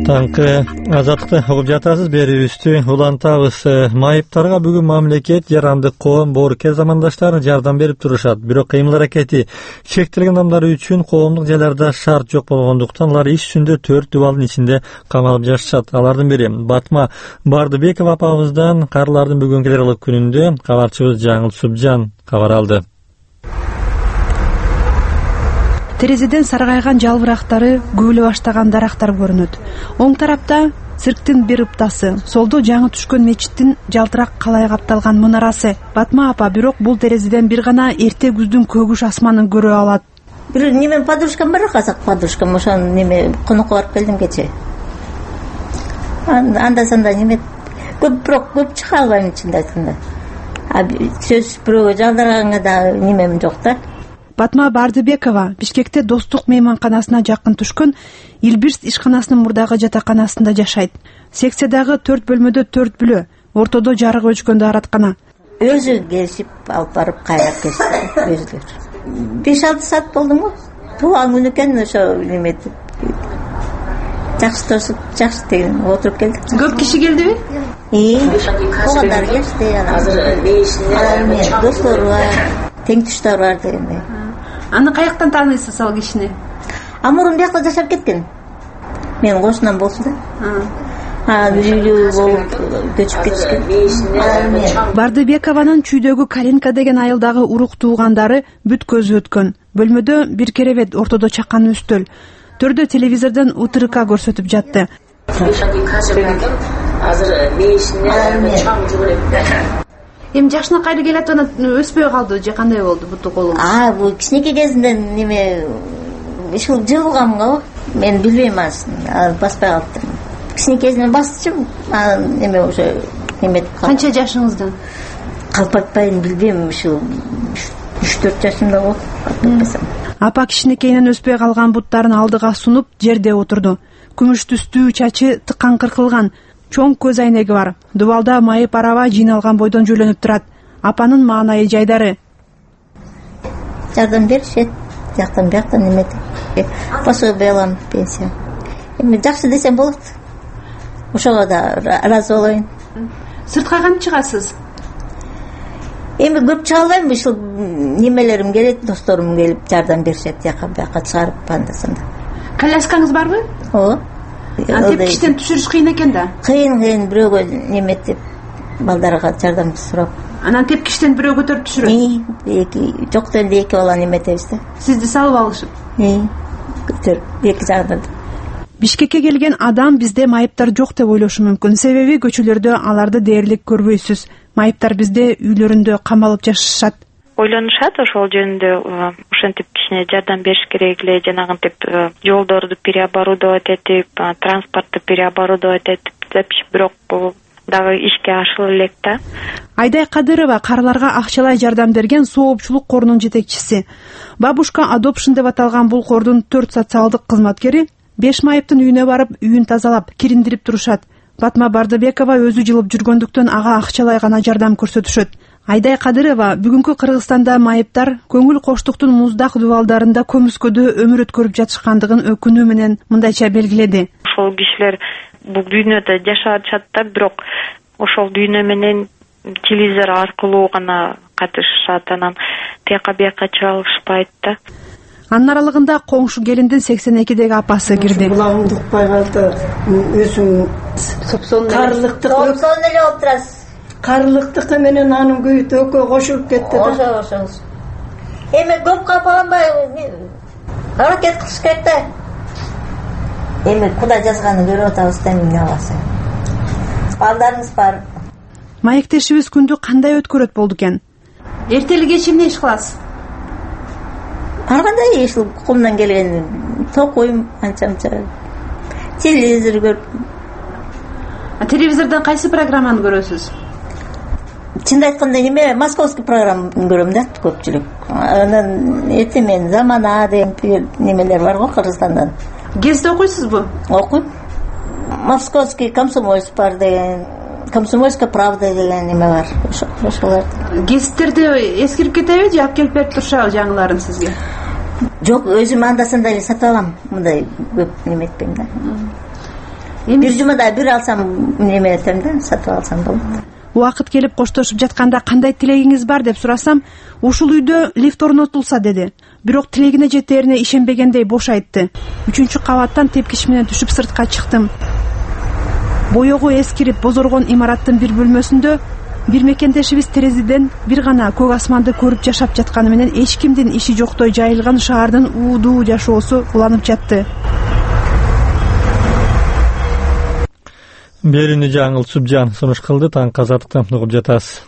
Таңкы азаттыкты угуп жатасыз, берүүбүздү улантабыз. Майыптарга бүгүн мамлекет, жарандык коом, боорукер замандаштар жардам берип турушат. Бирок кыймыл аракети чектелген адамдар үчүн коомдук жайларда шарт жок болгондуктан алар иш жүзүндө 4 дубалдын ичинде камалып жашашат. Алардын бири Батма Бардыбекова апабыздан карлардын бүгүнкү эл аралык күнүндө кабарчыбыз Жаңыл Субжан кабар алды. Терезеден саргайган жалбырактары, көбөлө баштаган дарактар көрүнөт. Оң тарапта цирктин бир ыптасы, солдо жаңы түшкөн мечиттин жалтырак калай капталган мунарасы. Батма апа бирок бул терезеден бир гана эрте күздүн көгүш асманын көрө алат. Бир неме подружкам бар, казак подружкам, ошонун неме конокко барып келдим кече. Анда санда неме көп чыга албайм чынын айтканда. Сөз бирөөгө жалдаганга да немем жок да. Батма Бардыбекова Бишкекте Достук мейманканасына жакын түшкөн Илбирс ишканасынын мурдагы жатаканасында жашайт. Секциядагы 4 бөлмөдө 4 бүлө, ортодо жарык өчкөн даараткана. Өзү келип алып барып кайрап кетти өзүлөр. 5-6 саат болдумбу? Туулган күн экен, ошо неметип жакшы деген отуруп келдик. Көп киши келдиби? Туугандар келишти, анан достору бар, тең туштар бар дегендей. Аны каяктан тааныйсыз ал кишини? Мурун биякта жашап кеткен. Менин кошунам болчу да. Үйлүү болуп көчүп кетишкен. Бардыбекованын чүйдөгү Калинка деген айылдагы урук туугандары бүт көзү өткөн. Бөлмөдө бир керебет, ортодо чакан үстөл. Төрдө телевизордон УТРК көрсөтүп жатты. Эми жашына кайра келет, ана өспөй калды же кандай болду буту колу? Бул кичинекей кезинен неме ушул жылгам го. Мен билбейм асын, баспай калыптыр. Кичинекей кезинен бастычым, неме уже неме. Канча жашыңызда? Калпатпайын, билбейм, ушул 3-4 жашымда болуп калпатпасам. Апа кичинекейинен өспөй калган буттарын алдыга сунуп, жерде отурду. Күмүш түстүү чачы тыккан кыркылган. Чоң көз айнеги бар. Дубалда майып араба жыйналган бойдон жөлөнүп турат. Апанын маанайы жайдары. Жардам беришет, жактан бияктан неметип. Пособие алам, пенсия. Эми жакшы десем болот. Ошого да ыраазы болоюн. Сыртка кантип чыгасыз? Эми көп чыга албайм, ушул немелерим келет, досторум келип жардам беришет, жака чыгарып анда-санда. Коляскаңыз барбы? Ооба. Тепкичтен түшүрүш кыйын экен да. Кыйын бирөөгө неметип, балдарга жардам сурап. Анан тепкичтен бирөө көтөрүп түшүрөт. Жоктон эле 2 баланы неметебиз да. Сизди салып алышып. Көтөрүп 2 жагынан. Бишкекке келген адам бизде майыптар жок деп ойлошу мүмкүн. Себеби көчөлөрдө аларды дээрлик көрбөйсүз. Майыптар бизде үйлөрүндө камалып жашашат. Ойлонушат ошол жөнүндө, ошентип кичине жардам бериш керек эле, жанагынтип жолдорду переоборудовать этип, транспортду переоборудовать этип депчи, бирок бул дагы ишке ашыла элек да. Айдай Кадырова карларга акчалай жардам берген Соопчулук корунун жетекчиси. Бабушка Adoption деп аталган бул кордун 4 социалдык кызматкери 5 майыптын үйүнө барып, үйүн тазалап, кириндирип турушат. Батма Бардыбекова өзү жылып жүргөндүктөн ага акчалай гана жардам көрсөтүшөт. Айдай Кадырова бүгүнкү Кыргызстанда майыптар көңүл коштуктун муздак дубалдарында көмүскөдө өмүр өткөрүп жатышкандыгын өкүнүү менен мындайча белгиледи. Ошол кишилер бул дүйнөдө жашашат да, бирок ошол дүйнө менен телевизор аркылуу гана катышышат, анан тияка бияка чыга алышпайт да. Анын аралыгында коңшу келиндин 82деги апасы кирди. Булагымды укпай калды. Өзүм карлыктык эле болуп турасыз. Карлыктык менен анын күйүтү экөө кошулуп кетти да. Ошо. Эми көп капаланбай аракет кылыш керек да. Эми Кудай жазганын көрүп атабыз да, эмне кыласың? Балдарыңыз бар. Маектешибиз күндү кандай өткөрөт болду экен? Эртелиги эмне иш кыласыз? Ар кандай иш, колумдан келген токуйм, анча-мынча. Телевизор көрүп. Телевизордон кайсы программаны көрөсүз? Чынды айтканда неме московский программа көрөм да көпчүлүк. Анан мен Замана деген немелер бар го Кыргызстандан. Гезитте окуйсузбу? Окуйм. Московский комсомольск бар деген, Комсомольская правда деген неме бар. Ошолар. Гезиттерди эскирип кетеби же алып келип берип турушабы жаңыларын сизге? Жок, өзүм анда-санда эле сатып алам. Мындай көп неме этпейм да. бир жумада бир алсам неме этем да, сатып алсам болот. Убакыт келип коштошуп жатканда кандай тилегиңиз бар деп сурасам, ушул үйдө лифт орнотулса деди. Бирок тилегине жетерине ишенбегендей бош айтты. 3-чү кабаттан тепкич менен түшүп сыртка чыктым. Боёгу эскирип бозоргон имараттын бир бөлмөсүндө бир мекендешибиз терезеден бир гана көк асманды көрүп жашап жатканы менен эч кимдин иши жоктой жайылган шаардын уудуу жашоосу уланып жатты. Берүүнү Жаңыл Субжан сунуш кылды. Таңкы азаттыкты угуп жатасыз.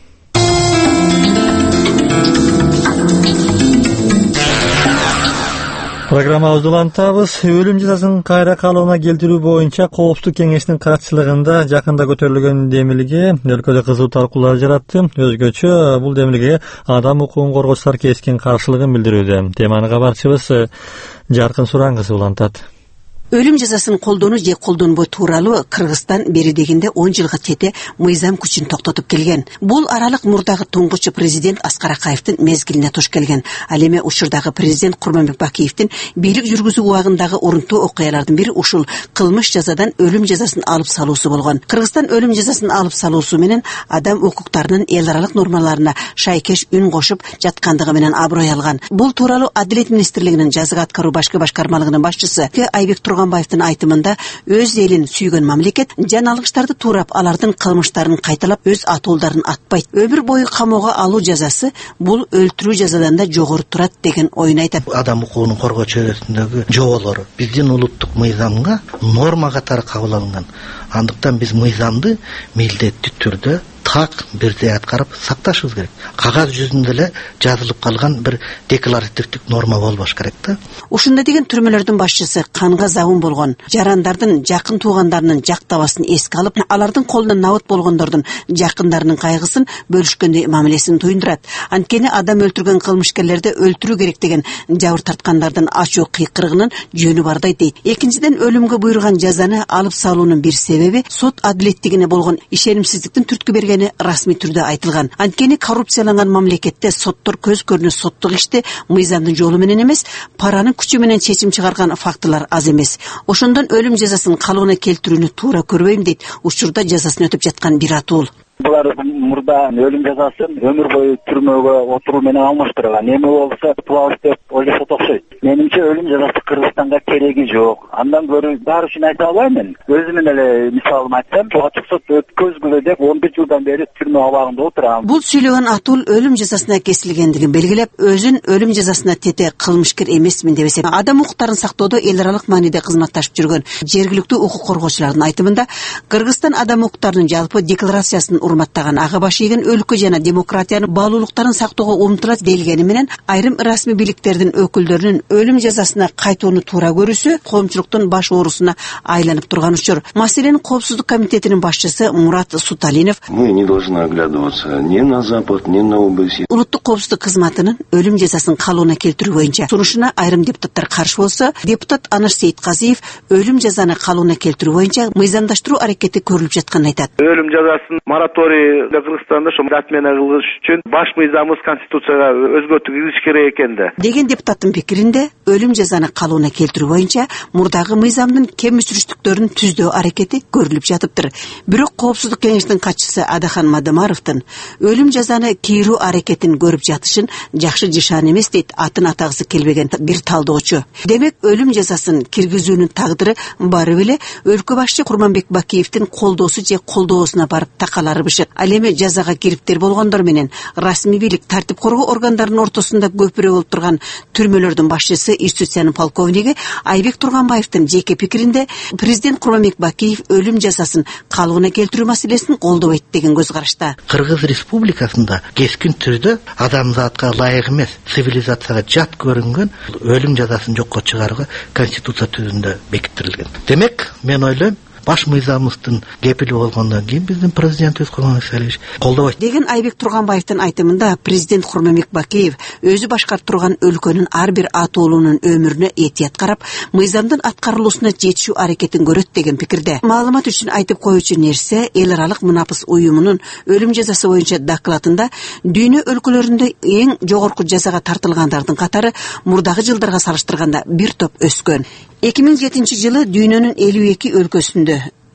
Программабызды улантабыз. Өлүм жазасын кайра калууна келтирүү боюнча Коопсуздук кеңешинин катчылыгында жакында көтөрүлгөн демилге өлкөдө кызуу талкуулар жаратты. Өзгөчө бул демилгеге адам укугун коргоочулар кескен каршылыгын билдирүүдө. Теманы кабарчыбыз Жаркын Сурангызы улантат. Өлүм жазасын колдонуу же колдонбоо тууралуу Кыргызстан бери дегенде 10 жылга тете мыйзам күчүн токтотуп келген. Бул аралык мурдагы туңгучу президент Аскар Акаевдин мезгилине туш келген. Ал эми учурдагы президент Курманбек Бакиевдин бийлик жүргүзүү убагындагы урунтуу окуялардын бири ушул кылмыш жазадан өлүм жазасын алып салуусу болгон. Кыргызстан өлүм жазасын алып салуусу менен адам укуктарынын эл аралык нормаларына шайкеш үн кошуп жаткандыгы менен аброй алган. Бул тууралуу Адилет министрлигинин жазык аткаруу башкы башкармалыгынын башчысы Айбек Турганбаевдин айтымында өз элин сүйгөн мамлекет жаналгыштарды туурап, алардын кылмыштарын кайталап, өз атуулдарын атпайт. Өмүр бою камоого алуу жазасы бул өлтүрүү жазадан да жогору турат деген оюн айтат. Адам укугун коргоо чөйрөсүндөгү жоболор биздин улуттук мыйзамга норма катары кабыл алынган. Андыктан биз мыйзамды милдеттүү түрдө так бирдей аткарып сакташыбыз керек. Кагаз жүзүндө эле жазылып калган бир декларативдик норма болбош керек да. Ушундай деген түрмөлөрдүн башчысы канга забын болгон жарандардын жакын туугандарынын жак табасын эске алып, алардын колунан набыт болгондордун жакындарынын кайгысын бөлүшкөндөй мамилесин туюндурат. Анткени адам өлтүргөн кылмышкерлерди өлтүрүү керек деген жабыр тарткандардын ачуу кыйкырыгынын жөнү бардай дейт. Экинчиден, өлүмгө буйруган жазаны алып салуунун бир себеби сот адилеттигине болгон ишенимсиздиктин түрткү бергени расмий түрдө айтылган. Анткени коррупцияланган мамлекетте соттор көз көрүнүш соттук ишти мыйзамдын жолу менен эмес, паранын күчү менен чечим чыгарган фактылар аз эмес. Ошондон өлүм жазасын калууна келтирүүнү туура көрбөйм дейт учурда жазасын өтүп жаткан бир атуул. Булар мурда өлүм жазасын өмүр бою түрмөгө отуруу менен алмаштырган. Эми болсо туабыз деп ойлошот окшойт. Менимче өлүм жазасы Кыргызстанга кереги жок. Андан көрө баары үчүн айта албайм мен. Өзүмүн эле мисалымды айтсам, ачык сот өткөзгүлө деп 11 жылдан бери түрмө абагында отурам. Бул сүйлөгөн атуул өлүм жазасына кесилгендигин белгилеп, өзүн өлүм жазасына тете кылмышкер эмесмин деп эсептейт. Адам укуктарын сактоодо эл аралык мааниде кызматташып жүргөн жергиликтүү укук коргоочулардын айтымында Кыргызстан адам укуктарынын жалпы декларациясын урматтаган, ага баш ийген өлкө жана демократиянын баалуулуктарын сактоого умтулат делгени менен айрым расмий бийликтердин өкүлдөрүнүн өлүм жазасына кайтууну туура көрүүсү коомчулуктун баш оорусуна айланып турган учур. Маселенин Коопсуздук комитетинин башчысы Мурат Суталинов: Мы не должны оглядываться ни на запад, ни на область. Улуттук коопсуздук кызматынын өлүм жазасын калууна келтирүү боюнча сунушуна айрым депутаттар каршы болсо, депутат Аныш Сейитказиев өлүм жазаны калууна келтирүү боюнча мыйзамдаштыруу аракети көрүлүп жатканын айтат. Өлүм жазасын Кыргызстанда ошо отмена кылыш үчүн баш мыйзамыбыз конституцияга өзгөртүү киргизиш керек экен да деген депутаттын пикиринде өлүм жазаны калууна келтирүү боюнча мурдагы мыйзамдын кемиширүүчтүктөрүн түздөө аракети көрүлүп жатыптыр. Бирок Коопсуздук кеңешинин катчысы Адахан Мадымаровдун өлүм жазаны кийрүү аракетин көрүп жатышын жакшы жышан эмес дейт атын атагысы келбеген бир талдоочу. Демек өлүм жазасын киргизүүнүн тагдыры бары эле өлкө башчы Курманбек Бакиевдин колдоосу же колдоосуна барып такалары бышык. Ал эми жазага кириптер болгондор менен расмий бийлик, тартип коргоо органдарынын ортосунда көпүрө болуп турган түрмөлөрдүн башчысы юстициянын полковниги Айбек Турганбаевдин жеке пикиринде президент Курманбек Бакиев өлүм жазасын калууна келтирүү маселесин колдобойт деген көз карашта. Кыргыз Республикасында кескин түрдө адамзатка ылайык эмес, цивилизацияга жат көрүнгөн өлүм жазасын жокко чыгарууга конституция түзүндө бекитилген. Демек, мен ойлойм, баш мыйзамыбыздын кепили болгондон кийин биздин президентибиз Курманбек Салиевич колдобойт деген Айбек Турганбаевдин айтымында президент Курманбек Бакиев өзү башкарып турган өлкөнүн ар бир атуулунун өмүрүнө этият карап, мыйзамдын аткарылуусуна жетишүү аракетин көрөт деген пикирде. Маалымат үчүн айтып коюучу нерсе, эл аралык мунапыс уюмунун өлүм жазасы боюнча докладында дүйнө өлкөлөрүндө эң жогорку жазага тартылгандардын катары мурдагы жылдарга салыштырганда бир топ өскөн. 2007 жылы дүйнөнүн 52 өлкөсүндө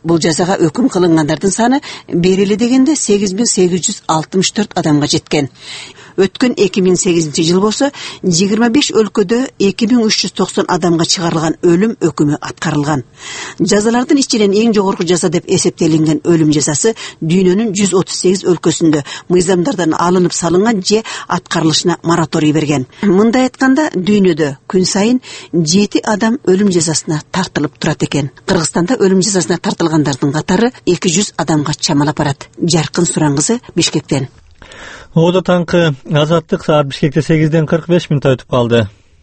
Бул жазага өкүм кылынгандардын саны берили дегенде 8864 адамга жеткен. Өткөн 2008 жыл болсо 25 өлкөдө 2390 адамга чыгарылган өлүм өкүмү аткарылган. Жазалардын ичинен эң жогорку жаза деп эсептелинген өлүм жазасы дүйнөнүн 138 өлкөсүндө мыйзамдардан алынып салынган же аткарылышына мораторий берген. Мындай айтканда, дүйнөдө күн сайын 7 адам өлүм жазасына тартылып турат экен. Кыргызстанда өлүм жазасына тартылгандардын катары 200 адамга чамалап барат. Жаркын Сураңкызы, Бишкектен. Ода таңкы азаттык саат Бишкекте 8-ден 45 мүнөт өтүп калды.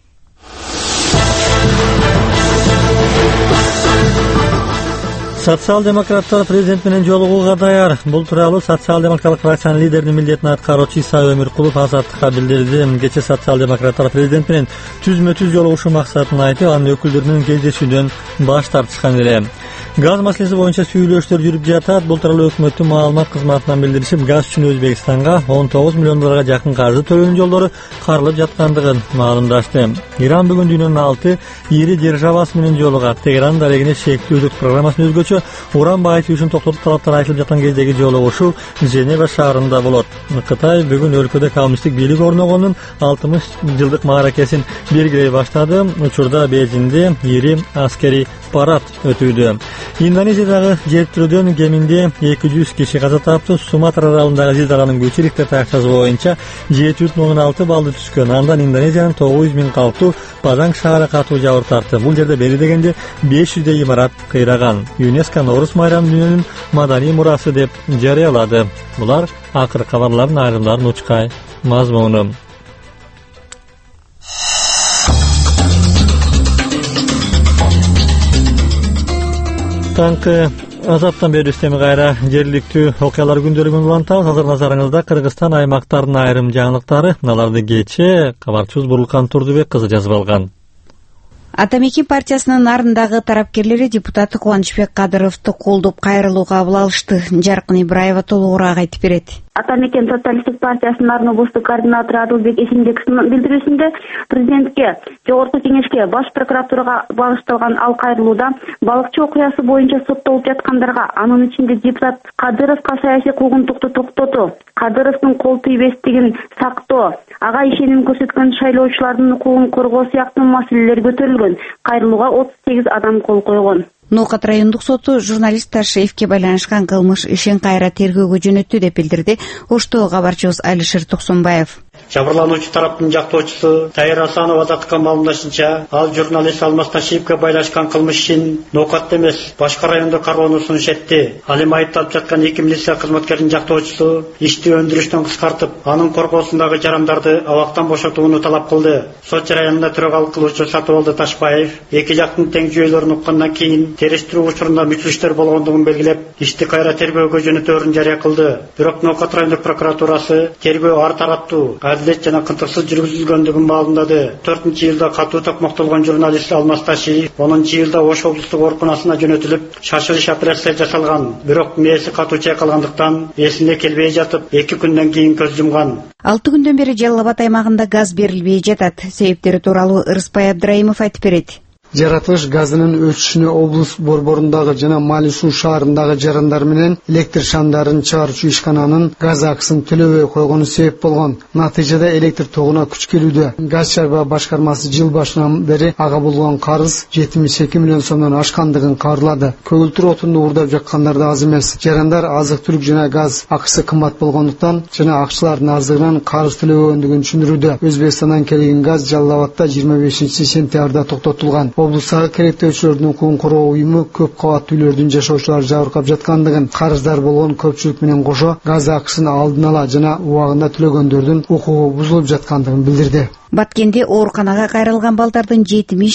Социал-демократтар президент менен жолугууга даяр. Бул тууралуу социал-демократтык фракциянын лидеринин милдетин аткаруучу Иса Өмүркулов азаттыкка билдирди. Кече социал-демократтар президент менен түзмө-түз жолугушуу максатын айтып, анын өкүлдөрүнүн кездешүүдөн баш тартышкан эле. Газ маселеси боюнча сүйлөшүүлөр жүрүп жатат. Бул тууралуу өкмөттүн маалымат кызматынан билдиришип, газ үчүн Өзбекстанга 19 миллион долларга жакын каржы төлөөнүн жолдору каралып жаткандыгын маалымдашты. Иран бүгүн дүйнөнүн 6 ири державасы менен жолугат. Тегеран дарегине шектүү өзөк программасын өзгөчө уран байытуу үчүн токтотуп талаптар айтылып жаткан кездеги жолугушуу Женева шаарында болот. Кытай бүгүн өлкөдө коммунисттик бийлик орногонун 60 жылдык мааракесин белгилей баштады. Учурда Бейжиңде ири аскерий парад өтүүдө. Индонезиядагы жер-түрдөн кеминде 200 киши каза тапты. Суматра аралындагы зилзаланын күчү Рихтер тактчасы боюнча 7,6 баллды түскөн. Андан Индонезиянын 900 миң калктуу Паданг шаары катуу жабыр тартты. Бул жерде бери дегенде 500 имарат кыйраган. ЮНЕСКО Норус майрамы дүйнөнүн маданий мурасы деп жарыялады. Булар акыркы кабарлардын айрымдарын учкай мазмуну. Таңкы азаттан бери үстеми кайра жергиликтүү окуялар күндөлүгүн улантабыз. Азыр назарыңызда Кыргызстан аймактарынын айрым жаңылыктары. Аларды кечээ кабарчыбыз Бурлукан Турдубек кызы жазып алган. Атамекен партиясынын нарындагы тарапкерлери депутаты Кубанычбек Кадыровду колдоп кайрылууга кабыл алышты. Жаркын Ибраева толугураак айтып берет. Атамекен социалисттик партиясынын нарын облустук координатору Адылбек Эсенбековдун билдирүүсүндө президентке, жогорку кеңешке, баш прокуратурага багышталган ал кайрылууда балыкчы окуясы боюнча соттолуп жаткандарга, анын ичинде депутат Кадыровго саясий куугунтукту токтотуу, Кадыровдун кол тийбестигин сактоо, ага ишеним көрсөткөн шайлоочулардын укугун коргоо сыяктуу маселелер көтөрүлгөн. Кайрылууга 38 адам кол койгон. Ноокат райондук соту журналист Ташиевке байланышкан кылмыш ишин кайра тергөөгө жөнөттү деп билдирди. Оштоо кабарчыбыз Алишер Токсонбаев. Жабырлануучу тараптын жактоочусу Тайыр Асанов азаттыкка маалымдашынча, ал журналист Алмаз Ташиевке байлашкан кылмыш ишин Ноокатта эмес, башка райондо кароону сунуш этти. Ал эми айыпталып жаткан 2 милиция кызматкеринин жактоочусу ишти өндүрүштөн кыскартып, анын коргоосундагы жарандарды абактан бошотууну талап кылды. Сот жараянында төрөгалык кылуучу Сатыбалды Ташбаев 2 жактын тең жүйөлөрүн уккандан кийин териштирүү учурунда мүчүлүштөр болгондугун белгилеп, ишти кайра тергөөгө жөнөтөөрүн жарыя кылды. Бирок Ноокат райондук прокуратурасы тергөө ар тараптуу, адилет жана кынтыксыз жүргүзүлгөндүгүн маалымдады. 4-жылда катуу токмоктолгон журналист Алмаз Ташиев 10-жылда Ош облустук ооруканасына жөнөтүлүп, шашылыш операция жасалган. Бирок мээси катуу чайкалгандыктан эсине келбей жатып, 2 күндөн кийин көз жумган. 6 күндөн бери Жалал Абад аймагында газ берилбей жатат. Себептери тууралуу Ырыспай Абдрайымов айтып берет. Жаратылыш газынын өчүшүнө облус борборундагы жана Мали суу шаарындагы жарандар менен электр шамдарын чыгаруучу ишкананын газ акысын төлөбөй койгону себеп болгон. Натыйжада электр тогуна күч келүүдө. Газ чарба башкармасы жыл башынан бери ага болгон карыз 72 миллион сомдон ашкандыгын кабарлады. Көгүлтүр отунду уурдап жаткандар да аз эмес. Жарандар азык-түлүк жана газ акысы кымбат болгондуктан жана акчылардын аздыгынан карыз төлөбөгөндүгүн түшүндүрүүдө. Өзбекстандан келген газ Жалал Абадда 25-сентябрда токтотулган. Облустагы керектөөчүлөрдүн укугун коргоо уюму көп кабаттуу үйлөрдүн жашоочулары жабыркап жаткандыгын, карыздар болгон көпчүлүк менен кошо газ акысын алдын ала жана убагында төлөгөндөрдүн укугу бузулуп жаткандыгын билдирди. Баткенде ооруканага кайрылган балдардын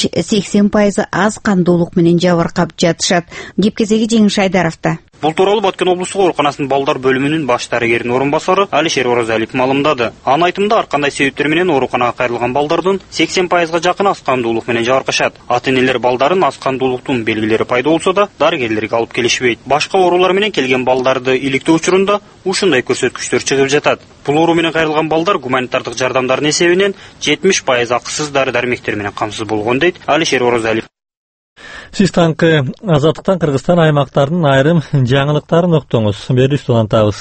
70-80% аз кандуулук менен жабыркап жатышат. Кепкезеги Жеңиш Айдаровда. Бул тууралуу Баткен облустук ооруканасынын балдар бөлүмүнүн баш дарыгеринин орун басары Алишер Оразалиев маалымдады. Анын айтымында ар кандай себептер менен ооруканага кайрылган балдардын 80%га жакын аз кандуулук менен жабыркашат. Ата-энелер балдарын аз кандуулуктун белгилери пайда болсо да дарыгерлерге алып келишпейт. Башка оорулар менен келген балдарды иликтөө учурунда ушундай көрсөткүчтөр чыгып жатат. Бул оору менен кайрылган балдар гуманитардык жардамдардын эсебинен 70% акысыз дары-дармектер менен камсыз болгон дейт Алишер Оразалиев. Siz tаңкы Азаттыктан Кыргызстан аймактарынын айрым жаңылыктарын уктуңуз. Бери улантабыз.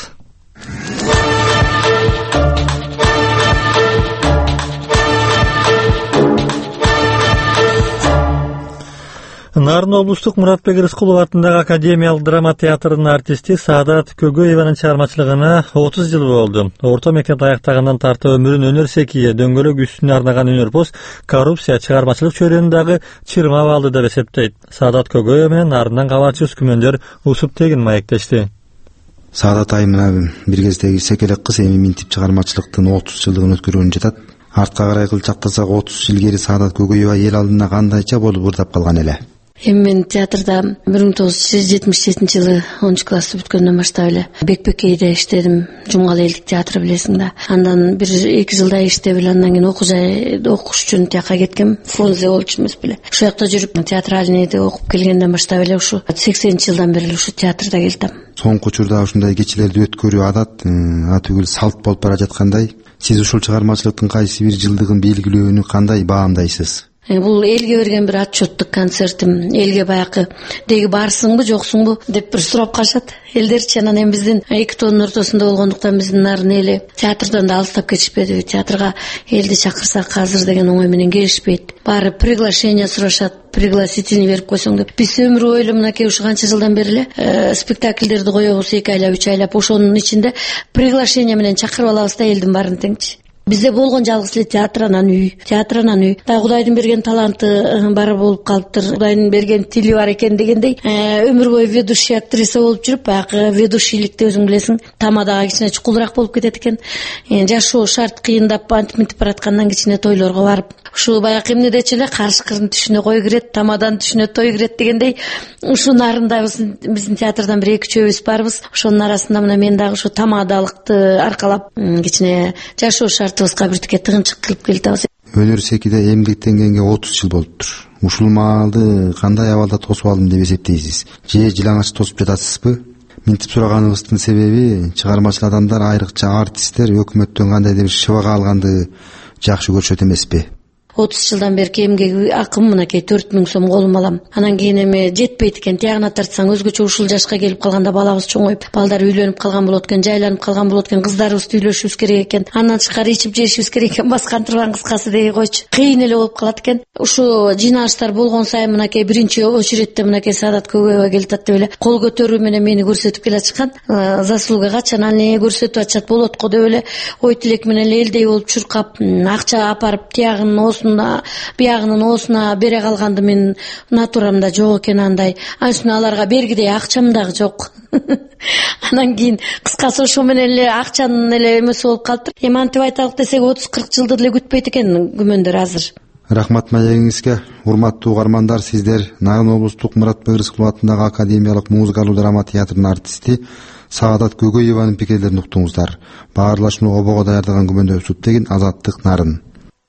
Нарын облустук Муратбек Рыскулов атындагы Академиялык драма театрынын артисти Саадат Көгөеванын чыгармачылыгына 30 жыл болду. Орто мектеп аяктагандан тартып өмүрүн өнөр секие дөңгөлөк үстүнө арнаган өнөрпоз коррупция чыгармачылык чөйрөнүндөгү чырма алды деп эсептейт. Саадат Көгөев менен нарындан кабарчы күмөндөр усуп тегин маектешти. Саадат айымына бир кездеги секелек кыз эми минтип чыгармачылыктын 30 жылдыгын өткөрүүнү жатат. Артка карай кылчактасак 30 жыл кери Саадат Көгөева эл алдына кандайча болуп ырдап калган эле. Мен театрда 1977 жылы 10 классы бүткөндөн баштап эле Бекбекейде иштедим. Жумгал элдик театры билесиң да. Андан 1-2 жылдай иштеп эле андан кийин окуш үчүн тияка кеткем. Фрунзе болчу эмес беле. Ошол жакта жүрүп театральныйды окуп келгенден баштап эле ушу 80-жылдан бери ушу театрда келдим. Соңку учурда ушундай кечелерди өткөрүү адат, атүгүл салт болуп бара жаткандай. Сиз ушул чыгармачылыктын кайсы бир жылдыгын белгилөөнү кандай баамдайсыз? Бул элге берген бир отчеттук концертим. Элге баягы деги барсыңбы, жоксуңбу деп бир сурап калышат. Элдерчи анан эми биздин 2 тоонун ортосунда болгондуктан биздин нарын эли театрдан да алыстап кетишпеди. Театрга элди чакырсак азыр деген оңой менен келишпейт. Баары приглашение сурашат, пригласительный берип койсоң деп. Биз өмүр бою эле мынакей ушу канча жылдан бери эле спектакльдерди коебуз 2 айлап, 3 айлап. Ошонун ичинде приглашение менен чакырып алабыз да элдин баарын теңчи. Бизде болгон жалгыз эле театр анан үй. Да Кудайдын берген таланты бар болуп калыптыр. Кудайдын берген тили бар экен дегендей, өмүр бою ведущий актриса болуп жүрүп, баягы ведущийликти өзүң билесиң, тамадага кичине чукулураак болуп кетет экен. Жашоо шарт кыйындап антип мынтип бараткандан кичине тойлорго барып, ушул баягы эмнедечи эле карышкырдын түшүнө кой кирет, тамаданын түшүнө той кирет дегендей, ушул нарында биздин театрдан бир 2-3 барбыз. Ошонун арасында мына мен дагы ушу тамадалыкты аркалап кичине жашоо шартыбызга биртике тыгынчык кылып келатабыз. Өнөр секиде эмгектенгенге 30 жыл болуптур. Ушул маалды кандай абалда тосуп алдым деп эсептейсиз? Же жылаңач тосуп жатасызбы? Минтип сураганыбыздын себеби чыгармачыл адамдар, айрыкча артисттер өкмөттөн кандайдыр бир шыбага алганды жакшы көрүшөт эмеспи? 30 жылдан бери эмгек акым мынакей 4000 сом колума алам. Анан кийин эми жетпейт экен. Тиягына тартсаң өзгөчө ушул жашка келип калганда балабыз чоңоюп, балдар үйлөнүп калган болот экен, жайланып калган болот экен, кыздарыбызды үйлөшүбүз керек экен. Андан тышкары ичип жешибиз керек экен, баскан турган кыскасы деги койчу. Кыйын эле болуп калат экен. Ушу жыйналыштар болгон сайын мынакей биринчи очередте мынакей Саадат Көгөева келип атат деп эле кол көтөрүү менен мени көрсөтүп келе атышкан. Заслуга качан аны көрсөтүп атышат болот го деп эле ой тилек менен элдей болуп чуркап, акча апарып тиягынын оосуна биягынын оосуна бере калганды мен натурамда жок экен андай. Анын аларга бергидей акчам дагы жок. Анан кийин кыскасы ошо менен эле акчанын эле эмеси болуп калыптыр. Эми антип айталык десек 30-40 жылды деле күтпөйт экен күмөндөр азыр. Рахмат маегиңизге, урматтуу угармандар, сиздер Нарын облустук Муратбек Рыскулов атындагы Академиялык музыкалуу драма театрынын артисти Саадат Көгөеванын пикирлерин уктуңуздар. Баарлашууну обого даярдаган күмөндөр суттегин Азаттык Нарын.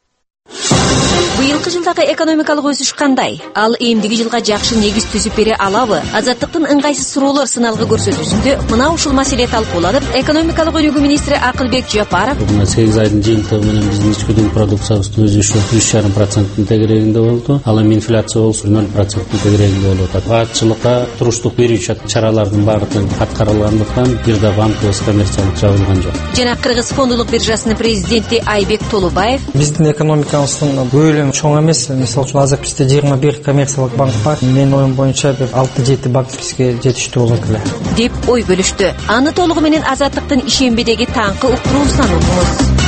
Быйылкы жылдагы экономикалык өсүш кандай? Ал эмдиги жылга жакшы негиз түзүп бере алабы? Азаттыктын ыңгайсыз суроолор сыналгы көрсөтүүсүндө мына ушул маселе талкууланып, экономикалык өнүгүү министри Акылбек Жапаров 8 айдын жыйынтыгы менен биздин ички дүң продукциябыздын өсүшү 3,5% тегерегинде болду. Ал эми инфляция болсо 0% тегерегинде болуп атат. Баатчылыкка туруштук берүүчү чаралардын баардыгы аткарылгандыктан бир да банкыбыз коммерциялык жабылган жок. Жана Кыргыз фондулук биржасынын президенти Айбек Толубаев биздин экономикабыздын бөлүмү чоң эмес. Мисалы үчүн азыр бизде 21 коммерциялык банк бар. Менин оюм боюнча бир 6-7 банк бизге жетиштүү болот эле деп ой бөлүштү. Аны толугу менен Азаттыктын ишембедеги таңкы уктуруусунан угуңуз.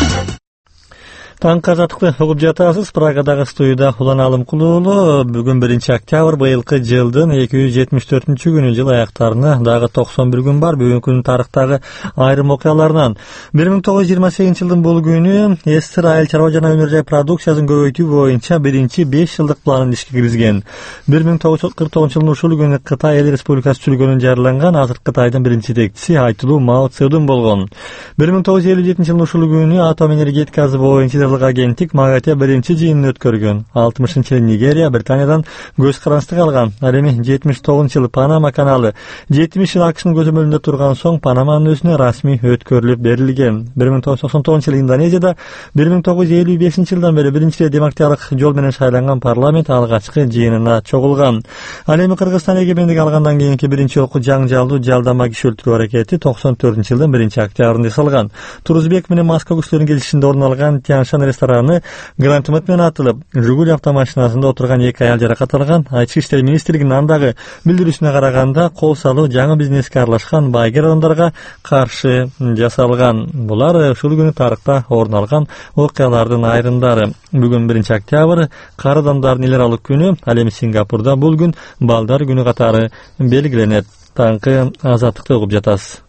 Таңкы Азаттыкты угуп жатасыз. Прагадагы студияда Улан Алымкулуулу. Бүгүн 1 октябрь быйылкы жылдын 274-күнү, жыл аяктарына дагы 91 күн бар. Бүгүнкү тарыхтагы айрым окуяларынан 1928-жылдын бул күнү СССР айыл чарба жана өнөр жай продукциясын көбөйтүү боюнча биринчи 5 жылдык планын ишке киргизген. 1949-жылдын ушул күнү Кытай Эл Республикасы түзүлгөнүн жарыяланган азыркы Кытайдын биринчи жетекчиси Айтылуу Мао Цзэдун болгон. 1957-жылдын ушул күнү атом энергетикасы боюнча Кыргызстандык агенттик МАГАТЭ биринчи жыйынын өткөргөн. 60-жылы Нигерия Британиядан көз каранчтык алган. Ал эми 79-жылы Панама каналы, 70-жыл АКШнын көзөмөлүндө турган соң Панаманын өзүнө расмий өткөрүлүп берилген. 1999-жылы Индонезияда, 1955-жылдан бери биринчи демократиялык жол менен шайланган парламент алгачкы жыйынына чогулган. Ал эми Кыргызстан эгемендик алгандан кийинки биринчи жолку жаңжалдуу жалдама киши өлтүрүү аракети 94-жылдын 1-октябрында жасалган. Турузбек менен Москва көчөлөрүнүн келишинде орун алган Тяншан рестораны гранатомет менен атылып, Жигули автомашинасында отурган 2 аял жаракат алган. Ички иштер министрлигинин андагы билдирүүсүнө караганда, кол салуу жаңы бизнеске аралашкан байгер адамдарга каршы жасалган. Булар ушул күнү тарыхта орун алган окуялардын айрымдары. Бүгүн 1-октябрь кар адамдардын эл аралык күнү. Ал эми Сингапурда бул күн балдар күнү катары белгиленет. Таңкы азаттыкты угуп жатасыз.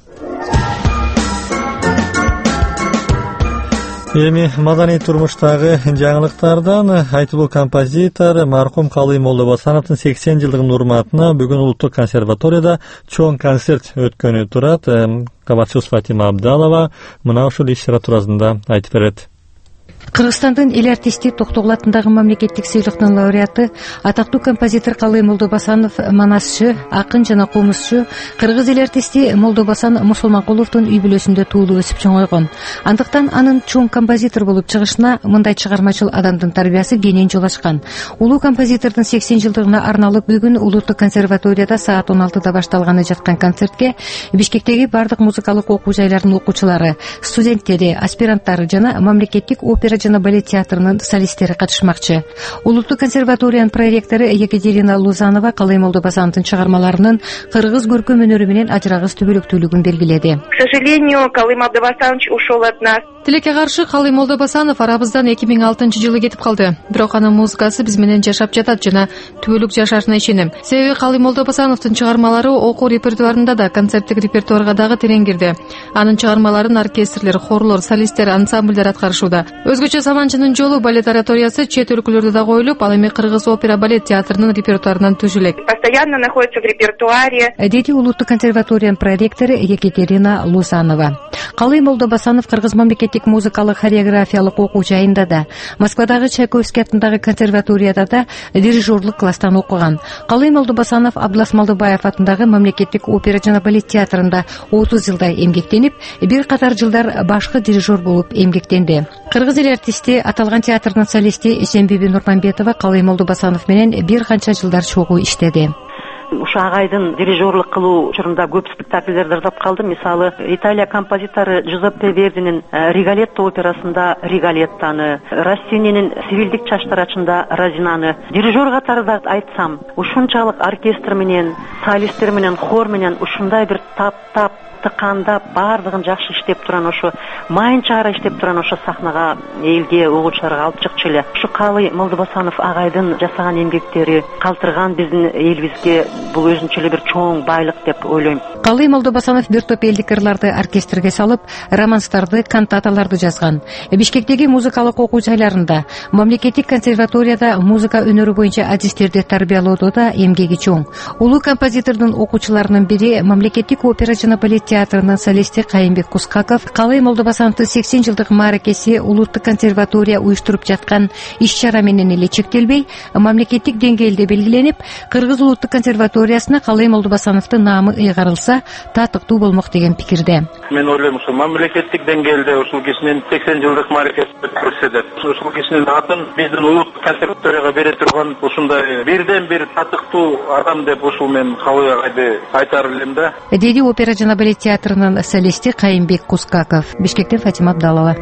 Эми маданий турмуштагы жаңылыктардан айтылуу композитор маркум Калый Молдобасановдун 80 жылдыгынын урматына бүгүн Улуттук консерваторияда чоң концерт өткөнү турат. Кабатчыбыз Фатима Абдалова мына ушул иш-чара туурасында айтып берет. Кыргызстандын эл артисти Токтогул атындагы мамлекеттик сыйлыктын лауреаты, атактуу композитор Калый Молдобасанов манасчы, акын жана комузчу, кыргыз эл артисти Молдобасан Мусулманкуловдун үй бүлөсүндө туулуп өсүп чоңойгон. Андыктан анын чоң композитор болуп чыгышына мындай чыгармачыл адамдын тарбиясы кенен жол ачкан. Улуу композитордун 80 жылдыгына арналып бүгүн Улуттук консерваторияда саат 16да башталганы жаткан концертке Бишкектеги бардык музыкалык окуу жайларынын окуучулары, студенттери, аспиранттары жана мамлекеттик опера жана балет театрынын солисттери катышмакчы. Улуттук консерваториянын проректору Екатерина Лузанова Калый Молдобасановдун чыгармаларынын кыргыз көркөм өнөрү менен ажырагыс түбөлүктүүлүгүн белгиледи. К сожалению, Калый Молдобасанович ушел от нас. Тилекке каршы Калый Молдобасанов арабыздан 2006-жылы кетип калды. Бирок анын музыкасы биз менен жашап жатат жана түбөлүк жашашына ишенем. Себеби Калый Молдобасановдун чыгармалары окуу репертуарында да, концерттик репертуарга дагы терең кирди. Анын чыгармаларын оркестрлер, хорлор, солисттер, ансамбльдер аткарышууда. Өзгөчө Саманчынын жолу балет ораториясы чет өлкөлөрдө да коюлуп, ал эми Кыргыз опера балет театрынын репертуарынан түзүлөт. Постоянно находится в репертуаре. Деди Улуттук консерваториянын проректору Екатерина Лузанова. Калый Молдобасанов Кыргыз мамлекеттик музыкалык хореографиялык окуу жайында да, Москвадагы Чайковский атындагы консерваторияда да дирижерлук класстан окуган. Калый Молдобасанов Абдылас Малдыбаев атындагы мамлекеттик опера жана балет театрында 30 жылдай эмгектенип, бир катар жылдар башкы дирижер болуп эмгектенди. Кыргыз эл артисти аталган театрдын солисти Эшенбиби Нурманбетова Калый Молдобасанов менен бир канча жылдар чогуу иштеди. Ушу агайдын дирижерлук кылуу учурунда көп спектакльдерди ырдап калдым. Мисалы, Италия композитору Джузеппе Вердинин Риголетто операсында Риголеттаны, Россининин Сивилдик чаштарачында Розинаны, дирижер катарында айтсам, ушунчалык оркестр менен, солисттер менен, хор менен ушундай бир таптап тыканда бардыгын жакшы иштеп туран, ошо майынчаара иштеп туран ошо сахнага элге, угуучуларга алып чыкчу эле. Ушу Калый Молдобасанов агайдын жасаган эмгектери калтырган биздин элибизге бул өзүнчө эле бир чоң байлык деп ойлойм. Калый Молдобасанов бир топ элдик ырларды оркестрге салып, романстарды, кантаталарды жазган. Бишкектеги музыкалык окуу жайларында, мамлекеттик консерваторияда музыка өнөрү боюнча адистерди тарбиялоодо да эмгеги чоң. Улуу композитордун окуучуларынын бири мамлекеттик опера жана балет театрынын солисти Кайымбек Кускаков Калый Молдобасановдун 80 жылдык мааракеси Улуттук консерватория уюштуруп жаткан иш-чара менен эле чектелбей, мамлекеттик деңгээлде белгиленип, Кыргыз Улуттук консерваториясына Калый Молдобасановдун наамы ыйгарылса, татыктуу болмок деген пикирде. Мен ойлойм, ушул мамлекеттик деңгээлде ушул кишинин 80 жылдык мааракеси көрсөтөт. Ушул кишинин атын биздин Улуттук консерваторияга бере турган ушундай бирден бир татыктуу адам деп ушул мен Калый агайды айтар элем да. Деди опера жана балет театрынын солисти Кайымбек Кускаков. Бишкектен Фатима Абдалова.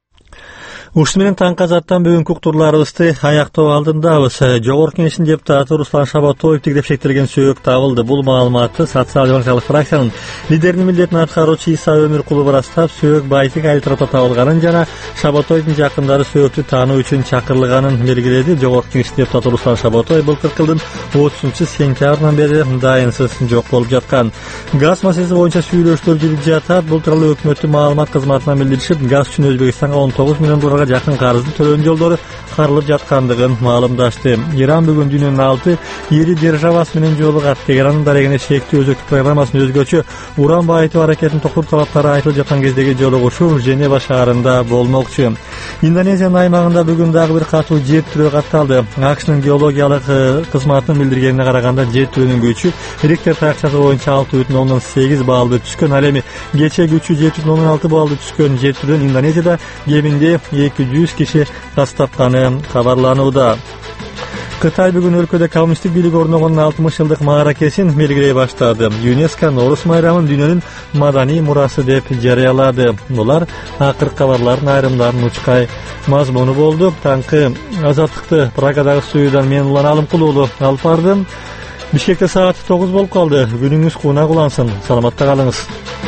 Ушул менен таңкы азаттан бүгүнкү уктурларыбызды аяктоо алдындабыз. Жогорку Кеңештин депутаты Руслан Шабатоевдик деп шектелген сөйөк табылды. Бул маалыматты социал-демократиялык фракциянын лидеринин милдетин аткаруучу Иса Өмүркулов ырастап, сөйөк байтик айыл тарапта табылганын жана Шабатоевдин жакындары сөйөктү таануу үчүн чакырылганын белгиледи. Жогорку Кеңештин депутаты Руслан Шабатоев былтыр жылдын 30-сентябрынан бери дайынсыз жок болуп жаткан. Газ маселеси боюнча сүйлөшүүлөр жүрүп жатат. Бул тууралуу өкмөттүн маалымат кызматынан билдиришип, газ үчүн Өзбекстанга 19 миллион долларга жакын карызды төлөөнүн жолдору аткарылып жаткандыгын маалымдашты. Иран бүгүн дүйнөнүн 6 ири державасы менен жолугат. Тегеранын дарегине шектүү өзөктүк программасын өзгөчө уран байытуу аракетин токтотуу талаптары айтылып жаткан кездеги жолугушуу Женева шаарында болмокчу. Индонезиянын аймагында бүгүн дагы бир катуу жер тирөө катталды. АКШнын геологиялык кызматынын билдиргенине караганда жер тирөөнүн күчү Рихтер таякчасы боюнча 6,8 баллды түшкөн. Ал эми кечээ күчү 7,6 баллды түшкөн жер тирөөнүн Индонезияда кеминде 200 киши кас тапканы кабарланууда. Кытай бүгүн өлкөдө коммунисттик бийлик орногон 60 жылдык мааракесин белгилей баштады. ЮНЕСКО Норус майрамын дүйнөнүн маданий мурасы деп жарыялады. Булар акыркы кабарлардын айрымдарын учкай мазмуну болду. Таңкы азаттыкты Прагадагы студиядан мен Улан Алымкул уулу алып бардым. Бишкекте саат 9 болуп калды. Күнүңүз кууна кулансын. Саламатта калыңыз.